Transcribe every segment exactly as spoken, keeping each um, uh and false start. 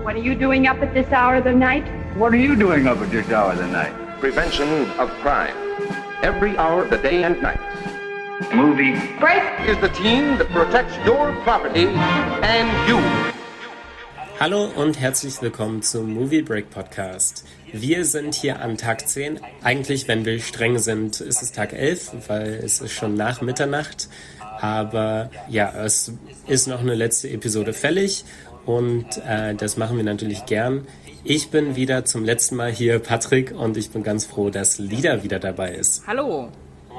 What are you doing up at this hour of the night? What are you doing up at this hour of the night? Prevention of crime. Every hour of the day and night. Movie Break! Is the team that protects your property and you. Hallo und herzlich willkommen zum Movie Break Podcast. Wir sind hier am Tag zehn. Eigentlich, wenn wir streng sind, ist es Tag elf, weil es ist schon nach Mitternacht. Aber ja, es ist noch eine letzte Episode fällig und äh, das machen wir natürlich gern. Ich bin wieder zum letzten Mal hier, Patrick, und ich bin ganz froh, dass Lida wieder dabei ist. Hallo.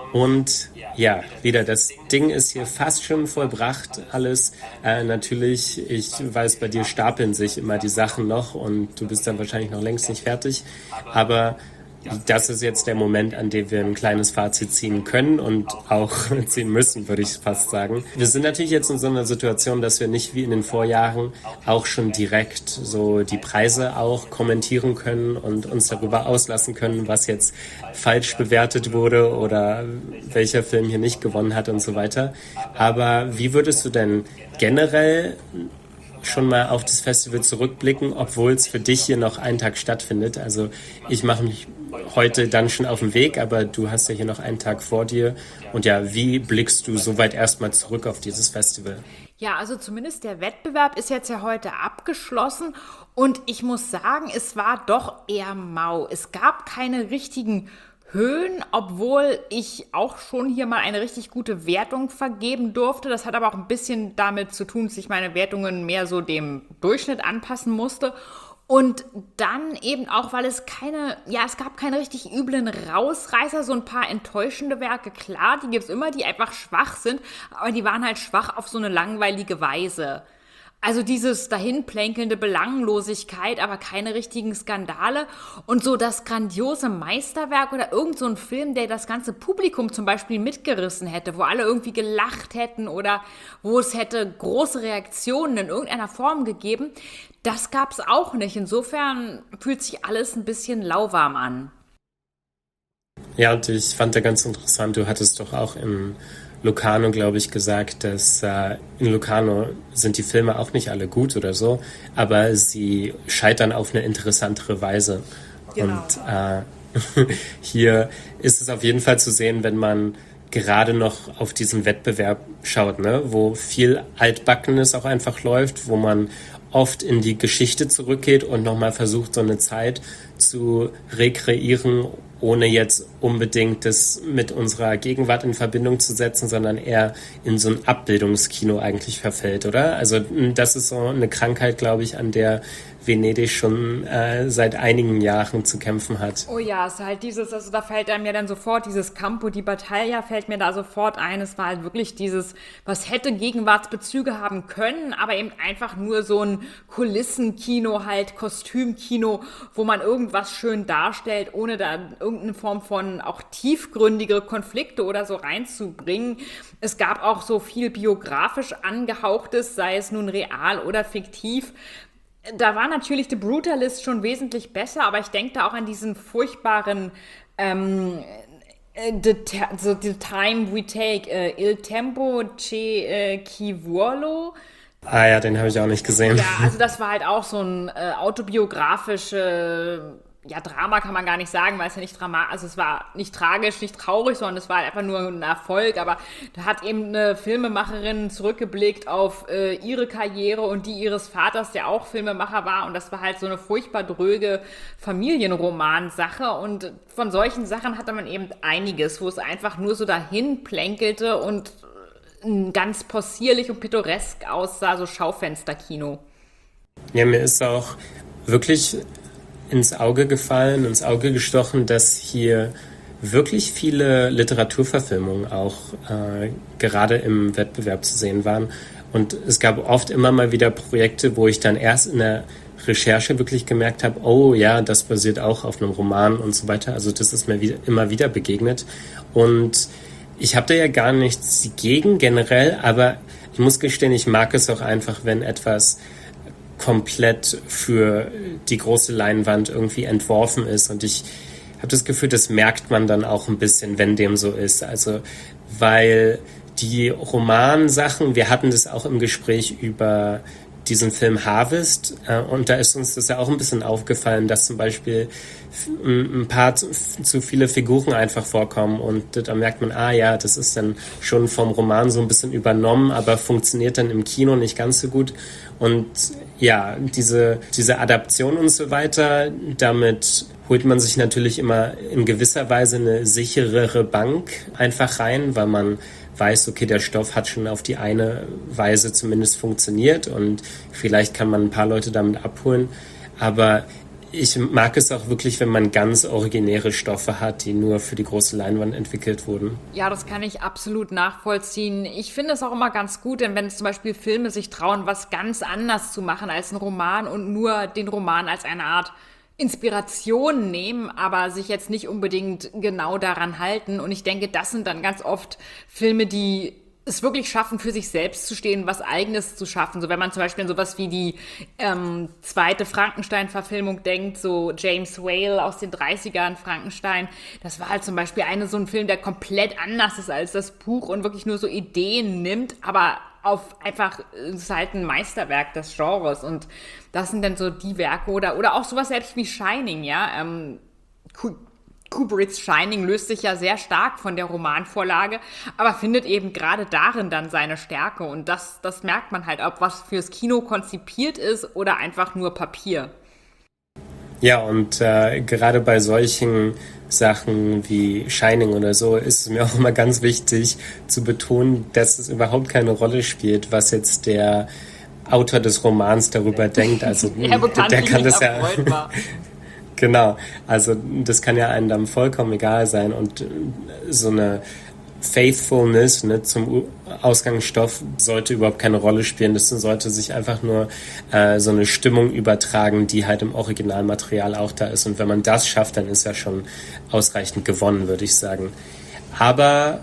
Und ja, wieder, das Ding ist hier fast schon vollbracht, alles. Äh, natürlich, ich weiß, bei dir stapeln sich immer die Sachen noch und du bist dann wahrscheinlich noch längst nicht fertig. Aber das ist jetzt der Moment, an dem wir ein kleines Fazit ziehen können und auch ziehen müssen, würde ich fast sagen. Wir sind natürlich jetzt in so einer Situation, dass wir nicht wie in den Vorjahren auch schon direkt so die Preise auch kommentieren können und uns darüber auslassen können, was jetzt falsch bewertet wurde oder welcher Film hier nicht gewonnen hat und so weiter. Aber wie würdest du denn generell schon mal auf das Festival zurückblicken, obwohl es für dich hier noch einen Tag stattfindet? Also ich mache mich heute dann schon auf den Weg, aber du hast ja hier noch einen Tag vor dir. Und ja, wie blickst du soweit erstmal zurück auf dieses Festival? Ja, also zumindest der Wettbewerb ist jetzt ja heute abgeschlossen und ich muss sagen, es war doch eher mau. Es gab keine richtigen Höhen, obwohl ich auch schon hier mal eine richtig gute Wertung vergeben durfte. Das hat aber auch ein bisschen damit zu tun, dass ich meine Wertungen mehr so dem Durchschnitt anpassen musste. Und dann eben auch, weil es keine, ja, es gab keine richtig üblen Rausreißer, so ein paar enttäuschende Werke, klar, die gibt's immer, die einfach schwach sind, aber die waren halt schwach auf so eine langweilige Weise. Also dieses dahinplänkelnde Belanglosigkeit, aber keine richtigen Skandale und so das grandiose Meisterwerk oder irgend so ein Film, der das ganze Publikum zum Beispiel mitgerissen hätte, wo alle irgendwie gelacht hätten oder wo es hätte große Reaktionen in irgendeiner Form gegeben, das gab's auch nicht. Insofern fühlt sich alles ein bisschen lauwarm an. Ja, und ich fand da ganz interessant, du hattest doch auch im Locarno, glaube ich, gesagt, dass äh, in Locarno sind die Filme auch nicht alle gut oder so, aber sie scheitern auf eine interessantere Weise. Genau. Und äh, hier ist es auf jeden Fall zu sehen, wenn man gerade noch auf diesen Wettbewerb schaut, ne, wo viel Altbackenes auch einfach läuft, wo man oft in die Geschichte zurückgeht und nochmal versucht, so eine Zeit zu rekreieren, ohne jetzt unbedingt das mit unserer Gegenwart in Verbindung zu setzen, sondern eher in so ein Abbildungskino eigentlich verfällt, oder? Also das ist so eine Krankheit, glaube ich, an der Venedig schon äh, seit einigen Jahren zu kämpfen hat. Oh ja, es ist halt dieses, also da fällt einem ja dann sofort dieses Campo di Battaglia fällt mir da sofort ein. Es war halt wirklich dieses, was hätte Gegenwartsbezüge haben können, aber eben einfach nur so ein Kulissenkino halt, Kostümkino, wo man irgendwas schön darstellt, ohne da irgendeine Form von auch tiefgründige Konflikte oder so reinzubringen. Es gab auch so viel biografisch angehauchtes, sei es nun real oder fiktiv. Da war natürlich The Brutalist schon wesentlich besser, aber ich denke da auch an diesen furchtbaren ähm, the, the, the Time We Take, uh, Il Tempo Che uh, Chi Vuolo. Ah ja, den habe ich auch nicht gesehen. Ja, also das war halt auch so ein äh, autobiografische, ja, Drama kann man gar nicht sagen, weil es ja nicht dramatisch, also es war nicht tragisch, nicht traurig, sondern es war einfach nur ein Erfolg, aber da hat eben eine Filmemacherin zurückgeblickt auf äh, ihre Karriere und die ihres Vaters, der auch Filmemacher war, und das war halt so eine furchtbar dröge Familienromansache, und von solchen Sachen hatte man eben einiges, wo es einfach nur so dahin plänkelte und ganz possierlich und pittoresk aussah, so Schaufensterkino. Ja, mir ist auch wirklich ins Auge gefallen, ins Auge gestochen, dass hier wirklich viele Literaturverfilmungen auch äh, gerade im Wettbewerb zu sehen waren. Und es gab oft immer mal wieder Projekte, wo ich dann erst in der Recherche wirklich gemerkt habe, oh ja, das basiert auch auf einem Roman und so weiter. Also das ist mir wieder, immer wieder begegnet. Und ich habe da ja gar nichts gegen generell, aber ich muss gestehen, ich mag es auch einfach, wenn etwas komplett für die große Leinwand irgendwie entworfen ist. Und ich habe das Gefühl, das merkt man dann auch ein bisschen, wenn dem so ist. Also, weil die Romansachen, wir hatten das auch im Gespräch über diesen Film Harvest äh, und da ist uns das ja auch ein bisschen aufgefallen, dass zum Beispiel ein paar zu, zu viele Figuren einfach vorkommen und da merkt man, ah ja, das ist dann schon vom Roman so ein bisschen übernommen, aber funktioniert dann im Kino nicht ganz so gut. Und ja, diese, diese Adaption und so weiter, damit holt man sich natürlich immer in gewisser Weise eine sicherere Bank einfach rein, weil man weiß, okay, der Stoff hat schon auf die eine Weise zumindest funktioniert und vielleicht kann man ein paar Leute damit abholen. Aber ich mag es auch wirklich, wenn man ganz originäre Stoffe hat, die nur für die große Leinwand entwickelt wurden. Ja, das kann ich absolut nachvollziehen. Ich finde es auch immer ganz gut, denn wenn zum Beispiel Filme sich trauen, was ganz anders zu machen als ein Roman und nur den Roman als eine Art Inspiration nehmen, aber sich jetzt nicht unbedingt genau daran halten. Und ich denke, das sind dann ganz oft Filme, die es wirklich schaffen, für sich selbst zu stehen, was Eigenes zu schaffen. So wenn man zum Beispiel an sowas wie die ähm, zweite Frankenstein-Verfilmung denkt, so James Whale aus den dreißigern, Frankenstein, das war halt zum Beispiel eine, so ein Film, der komplett anders ist als das Buch und wirklich nur so Ideen nimmt, aber auf einfach, es ist halt ein Meisterwerk des Genres und das sind dann so die Werke oder, oder auch sowas selbst wie Shining, ja, ähm, Kubricks Shining löst sich ja sehr stark von der Romanvorlage, aber findet eben gerade darin dann seine Stärke und das, das merkt man halt, ob was fürs Kino konzipiert ist oder einfach nur Papier. Ja, und äh, gerade bei solchen Sachen wie Shining oder so ist es mir auch immer ganz wichtig zu betonen, dass es überhaupt keine Rolle spielt, was jetzt der Autor des Romans darüber denkt. Also ja, der, der kann das ja... Genau, also das kann ja einem dann vollkommen egal sein und so eine Faithfulness, ne, zum Ausgangsstoff sollte überhaupt keine Rolle spielen. Das sollte sich einfach nur äh, so eine Stimmung übertragen, die halt im Originalmaterial auch da ist. Und wenn man das schafft, dann ist ja schon ausreichend gewonnen, würde ich sagen. Aber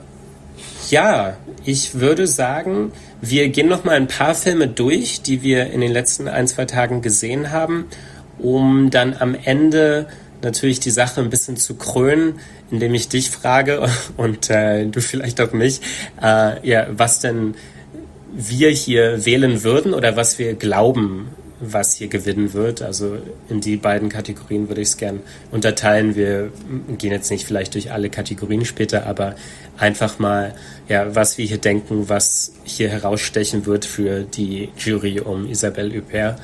ja, ich würde sagen, wir gehen noch mal ein paar Filme durch, die wir in den letzten ein, zwei Tagen gesehen haben, um dann am Ende natürlich die Sache ein bisschen zu krönen, indem ich dich frage und äh, du vielleicht auch mich, äh, ja, was denn wir hier wählen würden oder was wir glauben, was hier gewinnen wird. Also in die beiden Kategorien würde ich es gern unterteilen. Wir gehen jetzt nicht vielleicht durch alle Kategorien später, aber einfach mal, ja, was wir hier denken, was hier herausstechen wird für die Jury um Isabelle Huppert.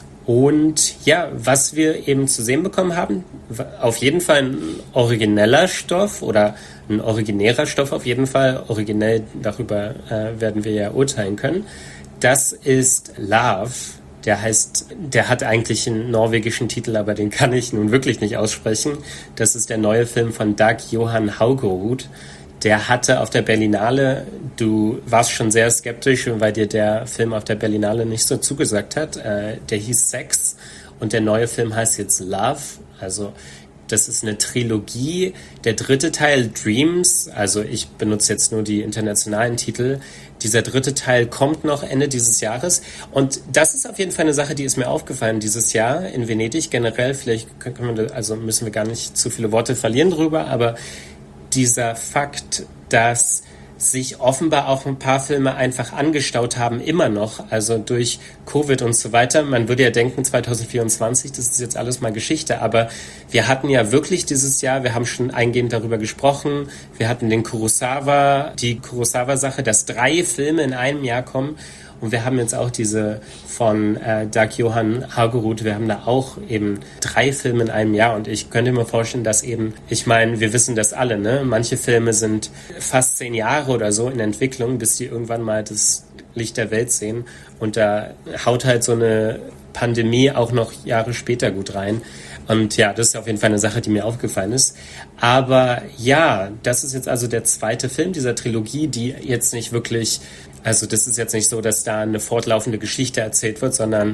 Und ja, was wir eben zu sehen bekommen haben, auf jeden Fall ein origineller Stoff oder ein originärer Stoff auf jeden Fall. Originell, darüber äh, werden wir ja urteilen können. Das ist Love. Der heißt, der hat eigentlich einen norwegischen Titel, aber den kann ich nun wirklich nicht aussprechen. Das ist der neue Film von Dag Johan Haugerud. Der hatte auf der Berlinale, du warst schon sehr skeptisch, weil dir der Film auf der Berlinale nicht so zugesagt hat. Äh, der hieß Sex und der neue Film heißt jetzt Love. Also das ist eine Trilogie. Der dritte Teil Dreams, also ich benutze jetzt nur die internationalen Titel. Dieser dritte Teil kommt noch Ende dieses Jahres. Und das ist auf jeden Fall eine Sache, die ist mir aufgefallen dieses Jahr in Venedig. Generell, vielleicht können wir, also müssen wir gar nicht zu viele Worte verlieren drüber, aber dieser Fakt, dass sich offenbar auch ein paar Filme einfach angestaut haben, immer noch, also durch Covid und so weiter. Man würde ja denken, zwanzig vierundzwanzig, das ist jetzt alles mal Geschichte, aber wir hatten ja wirklich dieses Jahr, wir haben schon eingehend darüber gesprochen, wir hatten den Kurosawa, die Kurosawa-Sache, dass drei Filme in einem Jahr kommen. Und wir haben jetzt auch diese von äh, Dag Johan Haugerud, wir haben da auch eben drei Filme in einem Jahr und ich könnte mir vorstellen, dass eben, ich meine, wir wissen das alle, ne? Manche Filme sind fast zehn Jahre oder so in Entwicklung, bis die irgendwann mal das Licht der Welt sehen und da haut halt so eine Pandemie auch noch Jahre später gut rein. Und ja, das ist auf jeden Fall eine Sache, die mir aufgefallen ist. Aber ja, das ist jetzt also der zweite Film dieser Trilogie, die jetzt nicht wirklich, also das ist jetzt nicht so, dass da eine fortlaufende Geschichte erzählt wird, sondern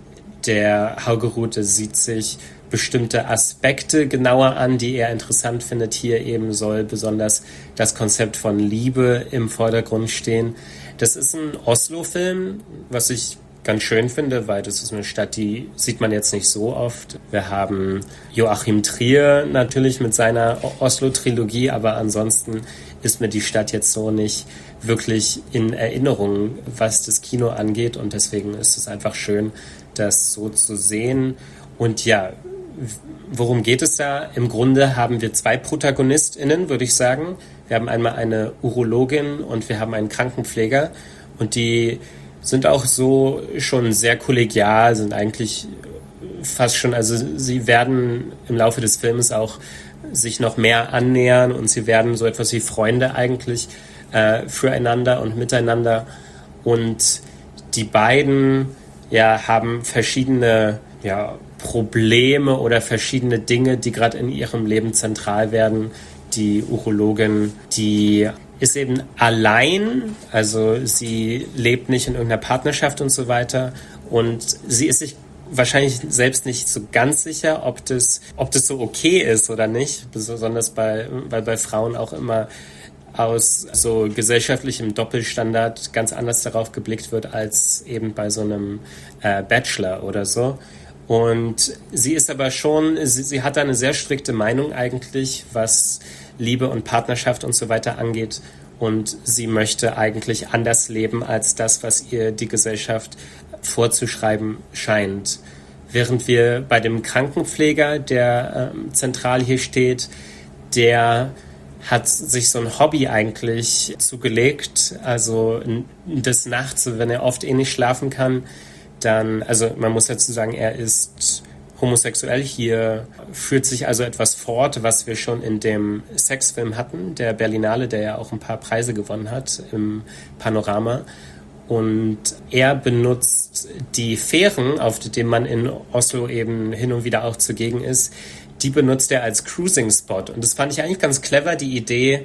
der Haugerud sieht sich bestimmte Aspekte genauer an, die er interessant findet. Hier eben soll besonders das Konzept von Liebe im Vordergrund stehen. Das ist ein Oslo-Film, was ich ganz schön finde, weil das ist eine Stadt, die sieht man jetzt nicht so oft. Wir haben Joachim Trier natürlich mit seiner Oslo-Trilogie, aber ansonsten ist mir die Stadt jetzt so nicht wirklich in Erinnerung, was das Kino angeht. Und deswegen ist es einfach schön, das so zu sehen. Und ja, worum geht es da? Im Grunde haben wir zwei ProtagonistInnen, würde ich sagen. Wir haben einmal eine Urologin und wir haben einen Krankenpfleger. Und die sind auch so schon sehr kollegial, sind eigentlich fast schon, also sie werden im Laufe des Films auch sich noch mehr annähern und sie werden so etwas wie Freunde eigentlich äh, füreinander und miteinander. Und die beiden ja, haben verschiedene ja, Probleme oder verschiedene Dinge, die gerade in ihrem Leben zentral werden. Die Urologin, die ist eben allein, also sie lebt nicht in irgendeiner Partnerschaft und so weiter und sie ist sich wahrscheinlich selbst nicht so ganz sicher, ob das, ob das so okay ist oder nicht, besonders bei, weil bei Frauen auch immer aus so gesellschaftlichem Doppelstandard ganz anders darauf geblickt wird als eben bei so einem äh, Bachelor oder so. Und sie ist aber schon, sie, sie hat da eine sehr strikte Meinung eigentlich, was Liebe und Partnerschaft und so weiter angeht. Und sie möchte eigentlich anders leben als das, was ihr die Gesellschaft vorzuschreiben scheint. Während wir bei dem Krankenpfleger, der ähm, zentral hier steht, der hat sich so ein Hobby eigentlich zugelegt. Also des Nachts, wenn er oft eh nicht schlafen kann, dann, also man muss dazu sagen, er ist homosexuell. Hier führt sich also etwas fort, was wir schon in dem Sexfilm hatten, der Berlinale, der ja auch ein paar Preise gewonnen hat im Panorama. Und er benutzt die Fähren, auf denen man in Oslo eben hin und wieder auch zugegen ist, die benutzt er als Cruising-Spot. Und das fand ich eigentlich ganz clever, die Idee,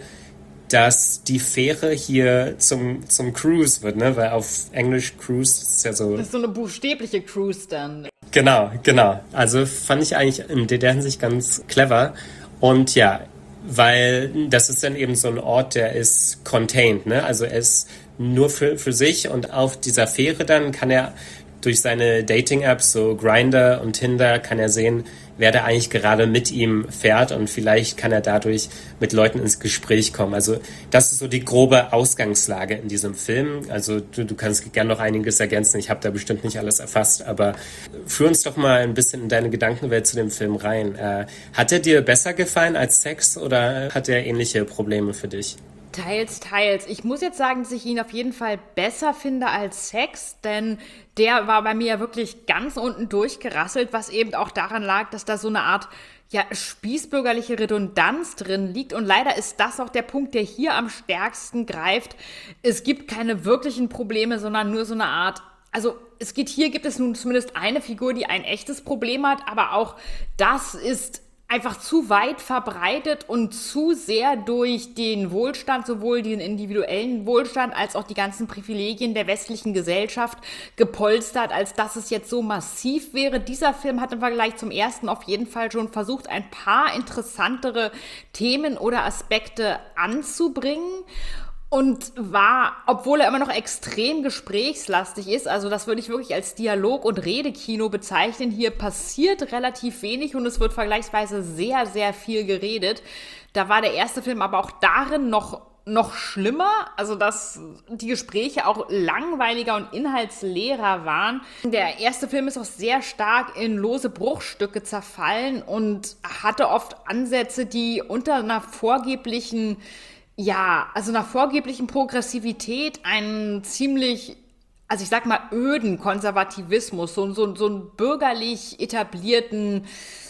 dass die Fähre hier zum, zum Cruise wird, ne? Weil auf Englisch Cruise ist ja so... Das ist so eine buchstäbliche Cruise dann. Genau, genau. Also fand ich eigentlich in der Hinsicht ganz clever. Und ja, weil das ist dann eben so ein Ort, der ist contained, ne? Also er ist nur für, für sich und auf dieser Fähre dann kann er durch seine Dating-Apps, so Grindr und Tinder, kann er sehen, wer da eigentlich gerade mit ihm fährt und vielleicht kann er dadurch mit Leuten ins Gespräch kommen. Also das ist so die grobe Ausgangslage in diesem Film. Also du, du kannst gerne noch einiges ergänzen. Ich habe da bestimmt nicht alles erfasst, aber führ uns doch mal ein bisschen in deine Gedankenwelt zu dem Film rein. Äh, hat er dir besser gefallen als Sex oder hat er ähnliche Probleme für dich? Teils, teils. Ich muss jetzt sagen, dass ich ihn auf jeden Fall besser finde als Sex, denn der war bei mir ja wirklich ganz unten durchgerasselt, was eben auch daran lag, dass da so eine Art ja, spießbürgerliche Redundanz drin liegt. Und leider ist das auch der Punkt, der hier am stärksten greift. Es gibt keine wirklichen Probleme, sondern nur so eine Art, also es geht hier, gibt es nun zumindest eine Figur, die ein echtes Problem hat, aber auch das ist einfach zu weit verbreitet und zu sehr durch den Wohlstand, sowohl den individuellen Wohlstand als auch die ganzen Privilegien der westlichen Gesellschaft gepolstert, als dass es jetzt so massiv wäre. Dieser Film hat im Vergleich zum ersten auf jeden Fall schon versucht, ein paar interessantere Themen oder Aspekte anzubringen. Und war, obwohl er immer noch extrem gesprächslastig ist, also das würde ich wirklich als Dialog- und Redekino bezeichnen, hier passiert relativ wenig und es wird vergleichsweise sehr, sehr viel geredet. Da war der erste Film aber auch darin noch, noch schlimmer, also dass die Gespräche auch langweiliger und inhaltsleerer waren. Der erste Film ist auch sehr stark in lose Bruchstücke zerfallen und hatte oft Ansätze, die unter einer vorgeblichen Ja, also nach vorgeblichen Progressivität einen ziemlich, also ich sag mal, öden Konservativismus, so, so, so einen bürgerlich etablierten,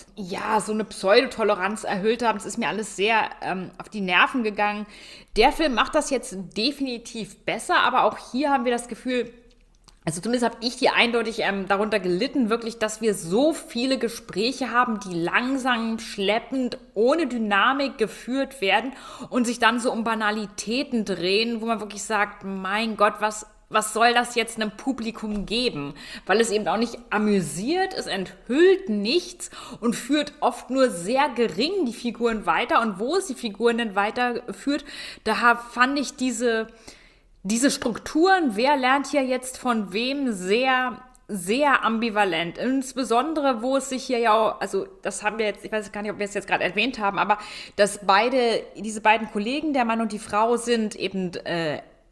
ja, so eine Pseudotoleranz erhöht haben. Das ist mir alles sehr ähm, auf die Nerven gegangen. Der Film macht das jetzt definitiv besser, aber auch hier haben wir das Gefühl, also zumindest habe ich hier eindeutig ähm, darunter gelitten, wirklich, dass wir so viele Gespräche haben, die langsam, schleppend, ohne Dynamik geführt werden und sich dann so um Banalitäten drehen, wo man wirklich sagt, mein Gott, was, was soll das jetzt einem Publikum geben? Weil es eben auch nicht amüsiert, es enthüllt nichts und führt oft nur sehr gering die Figuren weiter. Und wo es die Figuren denn weiterführt, da fand ich diese... Diese Strukturen, wer lernt hier jetzt von wem, sehr, sehr ambivalent. Insbesondere, wo es sich hier ja auch, also das haben wir jetzt, ich weiß gar nicht, ob wir es jetzt gerade erwähnt haben, aber dass beide, diese beiden Kollegen, der Mann und die Frau, sind eben, äh,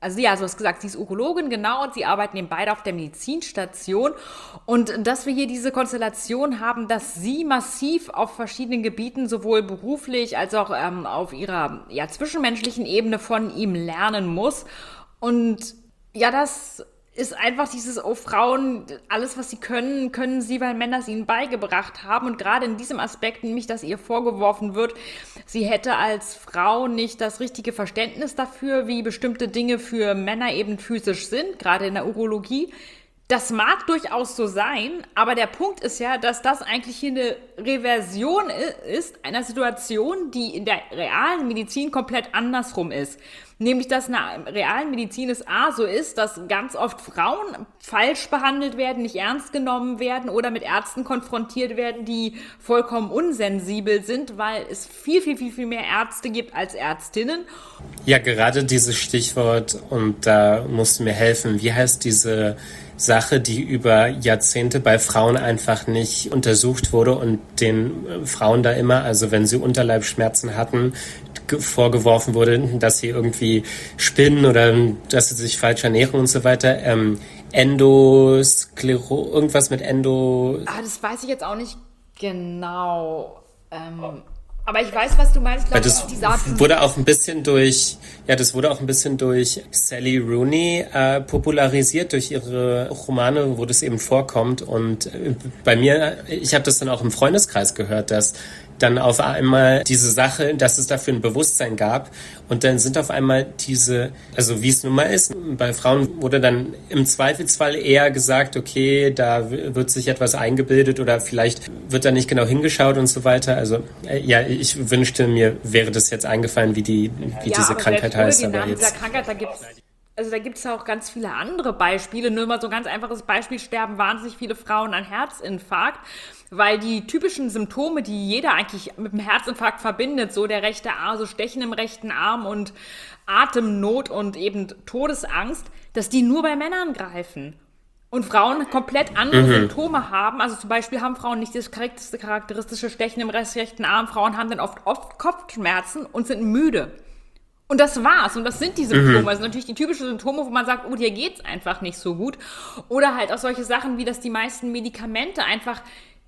Also ja, du hast gesagt, sie ist Urologin, genau, und sie arbeiten eben beide auf der Medizinstation. Und dass wir hier diese Konstellation haben, dass sie massiv auf verschiedenen Gebieten, sowohl beruflich als auch ähm, auf ihrer ja, zwischenmenschlichen Ebene von ihm lernen muss. Und ja, das ist einfach dieses, oh, Frauen, alles, was sie können, können sie, weil Männer es ihnen beigebracht haben. Und gerade in diesem Aspekt, nämlich, dass ihr vorgeworfen wird, sie hätte als Frau nicht das richtige Verständnis dafür, wie bestimmte Dinge für Männer eben physisch sind, gerade in der Urologie. Das mag durchaus so sein, aber der Punkt ist ja, dass das eigentlich hier eine Reversion ist einer Situation, die in der realen Medizin komplett andersrum ist. Nämlich, dass in der realen Medizin es A so ist, dass ganz oft Frauen falsch behandelt werden, nicht ernst genommen werden oder mit Ärzten konfrontiert werden, die vollkommen unsensibel sind, weil es viel, viel, viel, viel mehr Ärzte gibt als Ärztinnen. Ja, gerade dieses Stichwort, und da musst du mir helfen, wie heißt diese Sache, die über Jahrzehnte bei Frauen einfach nicht untersucht wurde und den Frauen da immer, also wenn sie Unterleibsschmerzen hatten, vorgeworfen wurde, dass sie irgendwie spinnen oder dass sie sich falsch ernähren und so weiter. Ähm, Endosklerose, irgendwas mit Endo... Ah, das weiß ich jetzt auch nicht genau. Ähm, aber ich weiß, was du meinst. Glaub, das die Art wurde auch ein bisschen durch, ja, das wurde auch ein bisschen durch Sally Rooney äh, popularisiert, durch ihre Romane, wo das eben vorkommt. Und äh, bei mir, ich habe das dann auch im Freundeskreis gehört, dass dann auf einmal diese Sache, dass es dafür ein Bewusstsein gab und dann sind auf einmal diese, also wie es nun mal ist, bei Frauen wurde dann im Zweifelsfall eher gesagt, okay, da wird sich etwas eingebildet oder vielleicht wird da nicht genau hingeschaut und so weiter. Also äh, ja, ich wünschte, mir wäre das jetzt eingefallen, wie die, wie ja, diese aber Krankheit heißt. Aber aber jetzt dieser Krankheit, da gibt's Also da gibt es ja auch ganz viele andere Beispiele. Nur mal so ein ganz einfaches Beispiel, sterben wahnsinnig viele Frauen an Herzinfarkt, weil die typischen Symptome, die jeder eigentlich mit dem Herzinfarkt verbindet, so der rechte Arm, so Stechen im rechten Arm und Atemnot und eben Todesangst, dass die nur bei Männern greifen. Und Frauen komplett andere mhm. Symptome haben. Also zum Beispiel haben Frauen nicht das charakteristische Stechen im rechten Arm. Frauen haben dann oft, oft Kopfschmerzen und sind müde. Und das war's. Und das sind die Symptome. Mhm. Also natürlich die typischen Symptome, wo man sagt, oh, dir geht's einfach nicht so gut. Oder halt auch solche Sachen, wie dass die meisten Medikamente einfach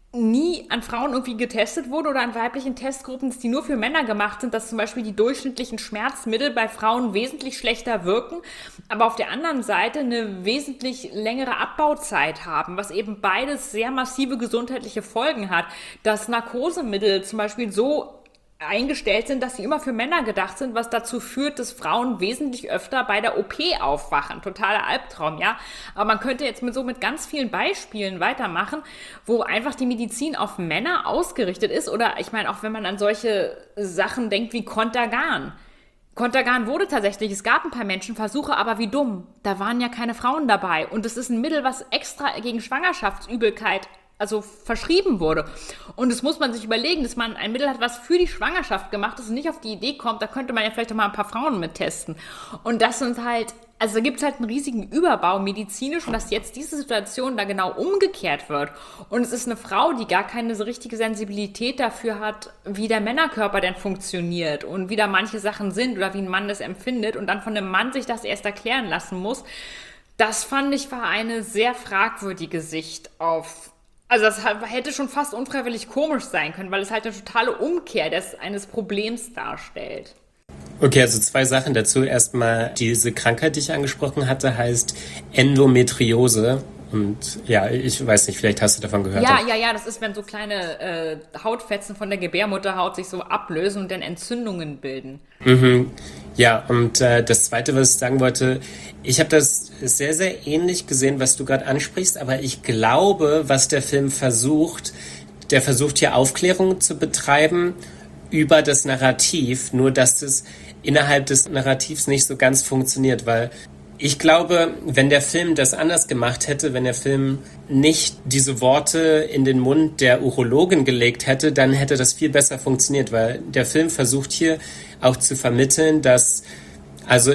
nie an Frauen irgendwie getestet wurden oder an weiblichen Testgruppen, die nur für Männer gemacht sind, dass zum Beispiel die durchschnittlichen Schmerzmittel bei Frauen wesentlich schlechter wirken, aber auf der anderen Seite eine wesentlich längere Abbauzeit haben, was eben beides sehr massive gesundheitliche Folgen hat. Dass Narkosemittel zum Beispiel so eingestellt sind, dass sie immer für Männer gedacht sind, was dazu führt, dass Frauen wesentlich öfter bei der O P aufwachen. Totaler Albtraum, ja. Aber man könnte jetzt mit so mit ganz vielen Beispielen weitermachen, wo einfach die Medizin auf Männer ausgerichtet ist. Oder ich meine, auch wenn man an solche Sachen denkt wie Contergan. Contergan wurde tatsächlich, es gab ein paar Menschenversuche, aber wie dumm. Da waren ja keine Frauen dabei. Und es ist ein Mittel, was extra gegen Schwangerschaftsübelkeit also verschrieben wurde. Und das muss man sich überlegen, dass man ein Mittel hat, was für die Schwangerschaft gemacht ist und nicht auf die Idee kommt, da könnte man ja vielleicht auch mal ein paar Frauen mit testen. Und das sind halt, also da gibt es halt einen riesigen Überbau medizinisch und dass jetzt diese Situation da genau umgekehrt wird. Und es ist eine Frau, die gar keine so richtige Sensibilität dafür hat, wie der Männerkörper denn funktioniert und wie da manche Sachen sind oder wie ein Mann das empfindet und dann von einem Mann sich das erst erklären lassen muss. Das fand ich war eine sehr fragwürdige Sicht auf. Also das hätte schon fast unfreiwillig komisch sein können, weil es halt eine totale Umkehr des, eines Problems darstellt. Okay, also zwei Sachen dazu. Erstmal, diese Krankheit, die ich angesprochen hatte, heißt Endometriose. Und ja, ich weiß nicht, vielleicht hast du davon gehört. Ja, ja, ja, das ist, wenn so kleine äh, Hautfetzen von der Gebärmutterhaut sich so ablösen und dann Entzündungen bilden. Mhm. Ja, und äh, das Zweite, was ich sagen wollte, ich habe das sehr, sehr ähnlich gesehen, was du gerade ansprichst, aber ich glaube, was der Film versucht, der versucht hier Aufklärung zu betreiben über das Narrativ, nur dass das innerhalb des Narrativs nicht so ganz funktioniert, weil ich glaube, wenn der Film das anders gemacht hätte, wenn der Film nicht diese Worte in den Mund der Urologin gelegt hätte, dann hätte das viel besser funktioniert, weil der Film versucht hier auch zu vermitteln, dass, also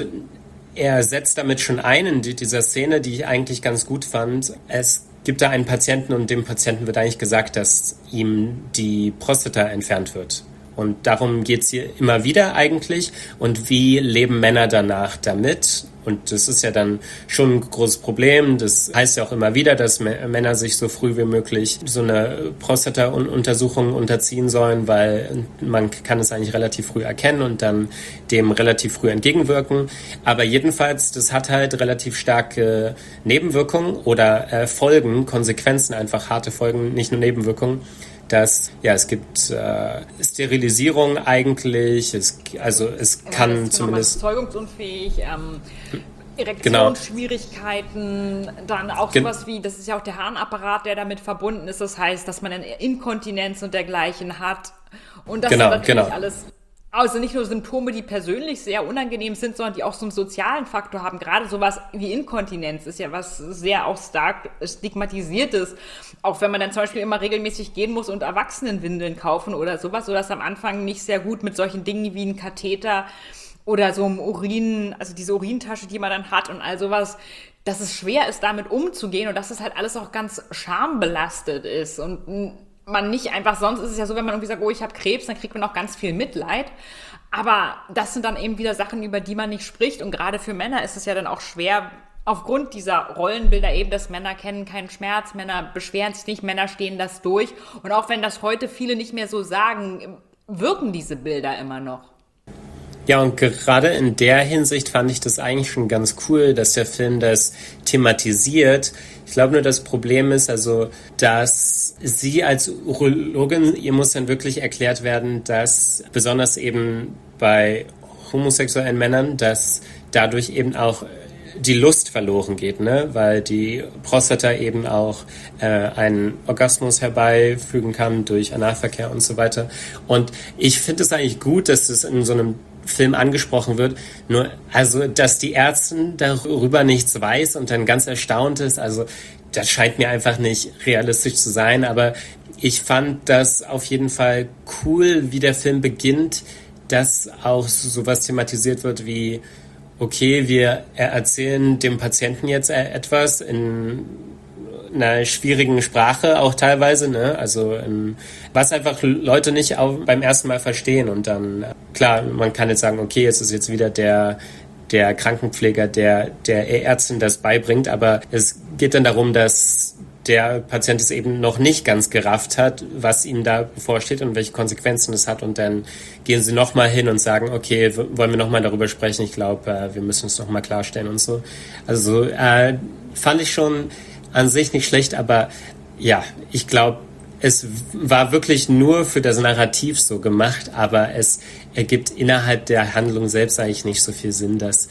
er setzt damit schon ein in dieser Szene, die ich eigentlich ganz gut fand. Es gibt da einen Patienten und dem Patienten wird eigentlich gesagt, dass ihm die Prostata entfernt wird. Und darum geht's hier immer wieder eigentlich. Und wie leben Männer danach damit? Und das ist ja dann schon ein großes Problem. Das heißt ja auch immer wieder, dass M- Männer sich so früh wie möglich so eine Prostata-Untersuchung unterziehen sollen, weil man kann es eigentlich relativ früh erkennen und dann dem relativ früh entgegenwirken. Aber jedenfalls, das hat halt relativ starke Nebenwirkungen oder äh, Folgen, Konsequenzen, einfach harte Folgen, nicht nur Nebenwirkungen. Dass, ja, es gibt äh, Sterilisierung eigentlich, es, also es kann zumindest... Zeugungsunfähig, ähm, Erektionsschwierigkeiten, genau. Dann auch sowas wie, das ist ja auch der Harnapparat, der damit verbunden ist, das heißt, dass man eine Inkontinenz und dergleichen hat und das genau, ist natürlich genau. alles... Also nicht nur Symptome, die persönlich sehr unangenehm sind, sondern die auch so einen sozialen Faktor haben. Gerade sowas wie Inkontinenz ist ja was sehr auch stark stigmatisiertes. Auch wenn man dann zum Beispiel immer regelmäßig gehen muss und Erwachsenenwindeln kaufen oder sowas, sodass am Anfang nicht sehr gut mit solchen Dingen wie ein Katheter oder so einem Urin, also diese Urintasche, die man dann hat und all sowas, dass es schwer ist, damit umzugehen und dass es halt alles auch ganz schambelastet ist und man nicht einfach, sonst ist es ja so, wenn man irgendwie sagt, oh, ich habe Krebs, dann kriegt man auch ganz viel Mitleid. Aber das sind dann eben wieder Sachen, über die man nicht spricht. Und gerade für Männer ist es ja dann auch schwer, aufgrund dieser Rollenbilder eben, dass Männer kennen keinen Schmerz, Männer beschweren sich nicht, Männer stehen das durch. Und auch wenn das heute viele nicht mehr so sagen, wirken diese Bilder immer noch. Ja, und gerade in der Hinsicht fand ich das eigentlich schon ganz cool, dass der Film das thematisiert. Ich glaube nur, das Problem ist also, dass sie als Urologin, ihr muss dann wirklich erklärt werden, dass besonders eben bei homosexuellen Männern, dass dadurch eben auch die Lust verloren geht, ne? Weil die Prostata eben auch äh, einen Orgasmus herbeifügen kann durch Analverkehr und so weiter. Und ich finde es eigentlich gut, dass das in so einem Film angesprochen wird, nur also, dass die Ärztin darüber nichts weiß und dann ganz erstaunt ist, also das scheint mir einfach nicht realistisch zu sein, aber ich fand das auf jeden Fall cool, wie der Film beginnt, dass auch sowas thematisiert wird wie, okay, wir erzählen dem Patienten jetzt etwas in einer schwierigen Sprache auch teilweise, ne? Also in, was einfach Leute nicht auch beim ersten Mal verstehen und dann, klar, man kann jetzt sagen, okay, es ist jetzt wieder der der Krankenpfleger, der der Ärztin das beibringt, aber es geht dann darum, dass der Patient es eben noch nicht ganz gerafft hat, was ihm da bevorsteht und welche Konsequenzen es hat und dann gehen sie nochmal hin und sagen, okay, wollen wir nochmal darüber sprechen, ich glaube, wir müssen es nochmal klarstellen und so. Also äh, fand ich schon an sich nicht schlecht, aber ja, ich glaube, es war wirklich nur für das Narrativ so gemacht, aber es ergibt innerhalb der Handlung selbst eigentlich nicht so viel Sinn, dass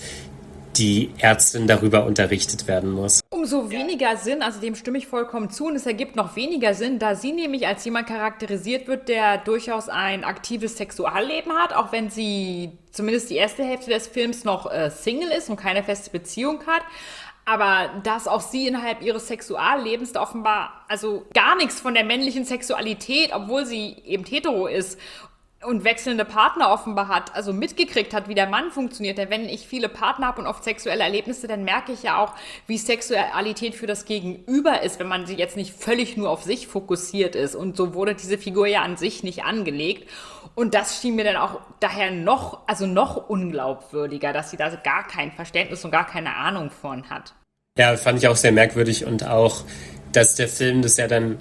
die Ärztin darüber unterrichtet werden muss. Umso weniger Sinn, also dem stimme ich vollkommen zu, und es ergibt noch weniger Sinn, da sie nämlich als jemand charakterisiert wird, der durchaus ein aktives Sexualleben hat, auch wenn sie zumindest die erste Hälfte des Films noch äh, Single ist und keine feste Beziehung hat. Aber dass auch sie innerhalb ihres Sexuallebens da offenbar also gar nichts von der männlichen Sexualität, obwohl sie eben hetero ist und wechselnde Partner offenbar hat, also mitgekriegt hat, wie der Mann funktioniert. Denn wenn ich viele Partner habe und oft sexuelle Erlebnisse, dann merke ich ja auch, wie Sexualität für das Gegenüber ist, wenn man sie jetzt nicht völlig nur auf sich fokussiert ist. Und so wurde diese Figur ja an sich nicht angelegt. Und das schien mir dann auch daher noch, also noch unglaubwürdiger, dass sie da gar kein Verständnis und gar keine Ahnung von hat. Ja, fand ich auch sehr merkwürdig und auch, dass der Film das ja dann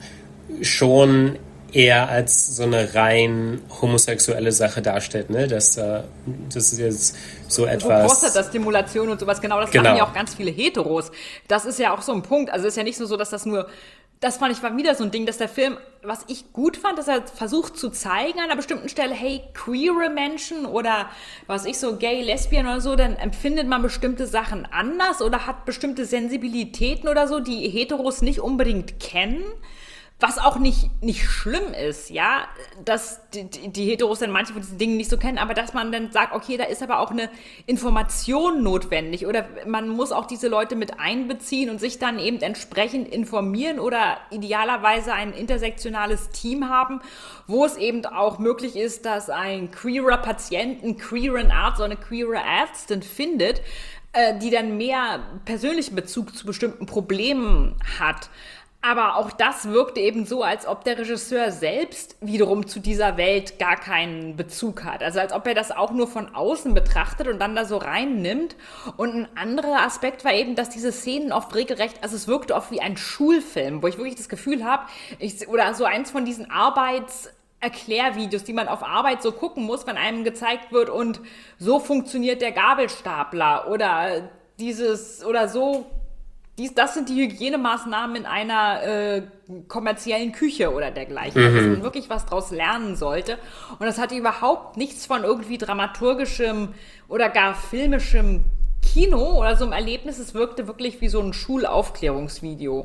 schon eher als so eine rein homosexuelle Sache darstellt, ne? Das, äh, das ist jetzt so etwas... So Prostata-Stimulation und sowas, genau, das genau. machen ja auch ganz viele Heteros. Das ist ja auch so ein Punkt, also es ist ja nicht nur so, dass das nur... Das fand ich war wieder so ein Ding, dass der Film, was ich gut fand, dass er versucht zu zeigen an einer bestimmten Stelle, hey, queere Menschen oder was ich so, gay, lesbian oder so, dann empfindet man bestimmte Sachen anders oder hat bestimmte Sensibilitäten oder so, die Heteros nicht unbedingt kennen. Was auch nicht, nicht schlimm ist, ja, dass die, die Heteros dann manche von diesen Dingen nicht so kennen, aber dass man dann sagt, okay, da ist aber auch eine Information notwendig oder man muss auch diese Leute mit einbeziehen und sich dann eben entsprechend informieren oder idealerweise ein intersektionales Team haben, wo es eben auch möglich ist, dass ein queerer Patient einen queeren Arzt oder eine queere Ärztin findet, äh, die dann mehr persönlichen Bezug zu bestimmten Problemen hat. Aber auch das wirkte eben so, als ob der Regisseur selbst wiederum zu dieser Welt gar keinen Bezug hat. Also als ob er das auch nur von außen betrachtet und dann da so reinnimmt. Und ein anderer Aspekt war eben, dass diese Szenen oft regelrecht, also es wirkte oft wie ein Schulfilm, wo ich wirklich das Gefühl habe, ich, oder so eins von diesen Arbeits- Erklärvideos, die man auf Arbeit so gucken muss, wenn einem gezeigt wird und so funktioniert der Gabelstapler oder dieses oder so, dies, das sind die Hygienemaßnahmen in einer äh, kommerziellen Küche oder dergleichen, mhm. dass man wirklich was draus lernen sollte. Und das hatte überhaupt nichts von irgendwie dramaturgischem oder gar filmischem Kino oder so einem Erlebnis. Es wirkte wirklich wie so ein Schulaufklärungsvideo.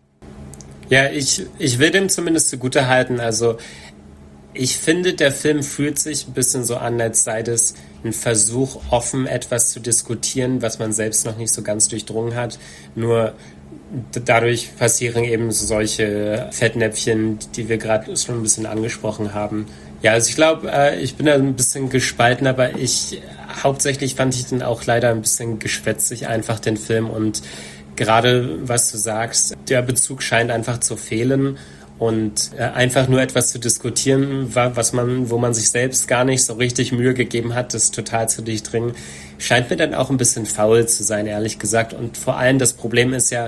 Ja, ich, ich will dem zumindest zugutehalten, also ich finde, der Film fühlt sich ein bisschen so an, als sei das ein Versuch, offen etwas zu diskutieren, was man selbst noch nicht so ganz durchdrungen hat. Nur dadurch passieren eben solche Fettnäpfchen, die wir gerade schon ein bisschen angesprochen haben. Ja, also ich glaube, ich bin da ein bisschen gespalten, aber ich hauptsächlich fand ich den auch leider ein bisschen geschwätzig einfach, den Film. Und gerade, was du sagst, der Bezug scheint einfach zu fehlen. Und äh, einfach nur etwas zu diskutieren, was man, wo man sich selbst gar nicht so richtig Mühe gegeben hat, das total zu durchdringen, scheint mir dann auch ein bisschen faul zu sein, ehrlich gesagt. Und vor allem das Problem ist ja,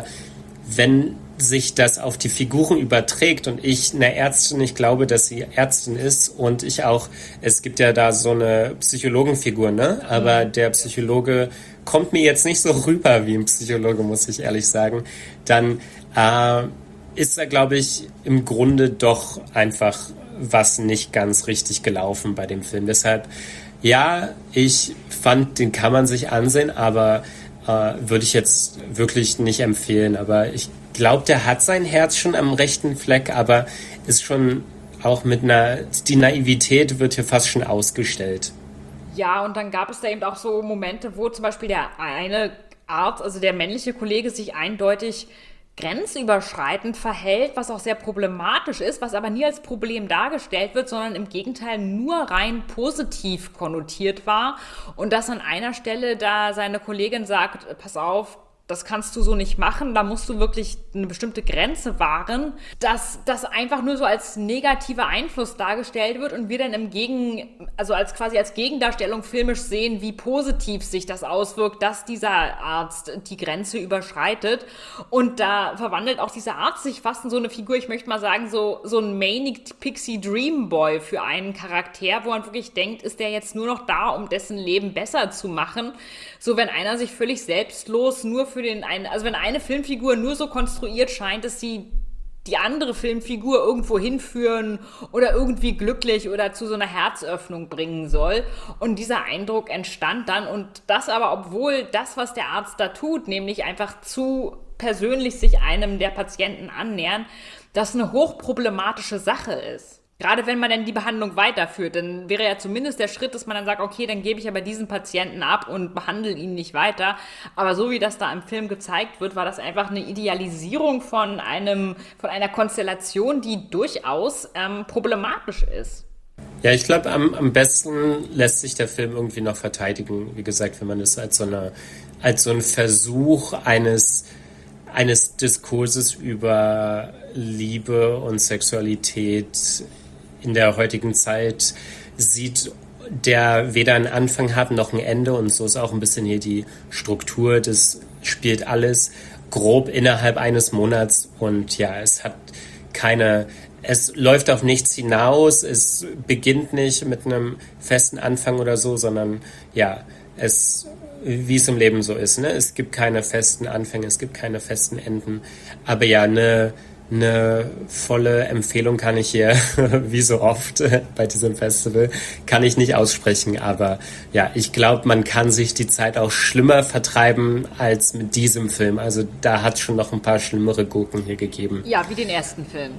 wenn sich das auf die Figuren überträgt und ich einer Ärztin, ich glaube, dass sie Ärztin ist und ich auch, es gibt ja da so eine Psychologenfigur, ne? Aber der Psychologe kommt mir jetzt nicht so rüber wie ein Psychologe, muss ich ehrlich sagen. Dann, äh, ist da, glaube ich, im Grunde doch einfach was nicht ganz richtig gelaufen bei dem Film. Deshalb, ja, ich fand, den kann man sich ansehen, aber äh, würde ich jetzt wirklich nicht empfehlen. Aber ich glaube, der hat sein Herz schon am rechten Fleck, aber ist schon auch mit einer, die Naivität wird hier fast schon ausgestellt. Ja, und dann gab es da eben auch so Momente, wo zum Beispiel der eine Arzt, also der männliche Kollege, sich eindeutig grenzüberschreitend verhält, was auch sehr problematisch ist, was aber nie als Problem dargestellt wird, sondern im Gegenteil nur rein positiv konnotiert war. Und dass an einer Stelle da seine Kollegin sagt, pass auf, das kannst du so nicht machen, da musst du wirklich eine bestimmte Grenze wahren, dass das einfach nur so als negativer Einfluss dargestellt wird und wir dann im Gegen, also als quasi als Gegendarstellung filmisch sehen, wie positiv sich das auswirkt, dass dieser Arzt die Grenze überschreitet. Und da verwandelt auch dieser Arzt sich fast in so eine Figur, ich möchte mal sagen, so, so ein Manic Pixie Dream Boy für einen Charakter, wo man wirklich denkt, ist der jetzt nur noch da, um dessen Leben besser zu machen? So, wenn einer sich völlig selbstlos nur für den einen, also wenn eine Filmfigur nur so konstruiert scheint, dass sie die andere Filmfigur irgendwo hinführen oder irgendwie glücklich oder zu so einer Herzöffnung bringen soll. Und dieser Eindruck entstand dann und das aber, obwohl das, was der Arzt da tut, nämlich einfach zu persönlich sich einem der Patienten annähern, das eine hochproblematische Sache ist. Gerade wenn man dann die Behandlung weiterführt, dann wäre ja zumindest der Schritt, dass man dann sagt, okay, dann gebe ich aber diesen Patienten ab und behandle ihn nicht weiter. Aber so wie das da im Film gezeigt wird, war das einfach eine Idealisierung von einem, von einer Konstellation, die durchaus ähm, problematisch ist. Ja, ich glaube, am, am besten lässt sich der Film irgendwie noch verteidigen. Wie gesagt, wenn man es als so eine, als so ein Versuch eines eines Diskurses über Liebe und Sexualität in der heutigen Zeit sieht, der weder einen Anfang hat noch ein Ende, und so ist auch ein bisschen hier die Struktur. Das spielt alles grob innerhalb eines Monats und ja, es hat keine, es läuft auf nichts hinaus, es beginnt nicht mit einem festen Anfang oder so, sondern ja, es, wie es im Leben so ist, ne? Es gibt keine festen Anfänge, es gibt keine festen Enden, aber ja, eine Eine volle Empfehlung kann ich hier, wie so oft bei diesem Festival, kann ich nicht aussprechen. Aber ja, ich glaube, man kann sich die Zeit auch schlimmer vertreiben als mit diesem Film. Also da hat es schon noch ein paar schlimmere Gurken hier gegeben. Ja, wie den ersten Film.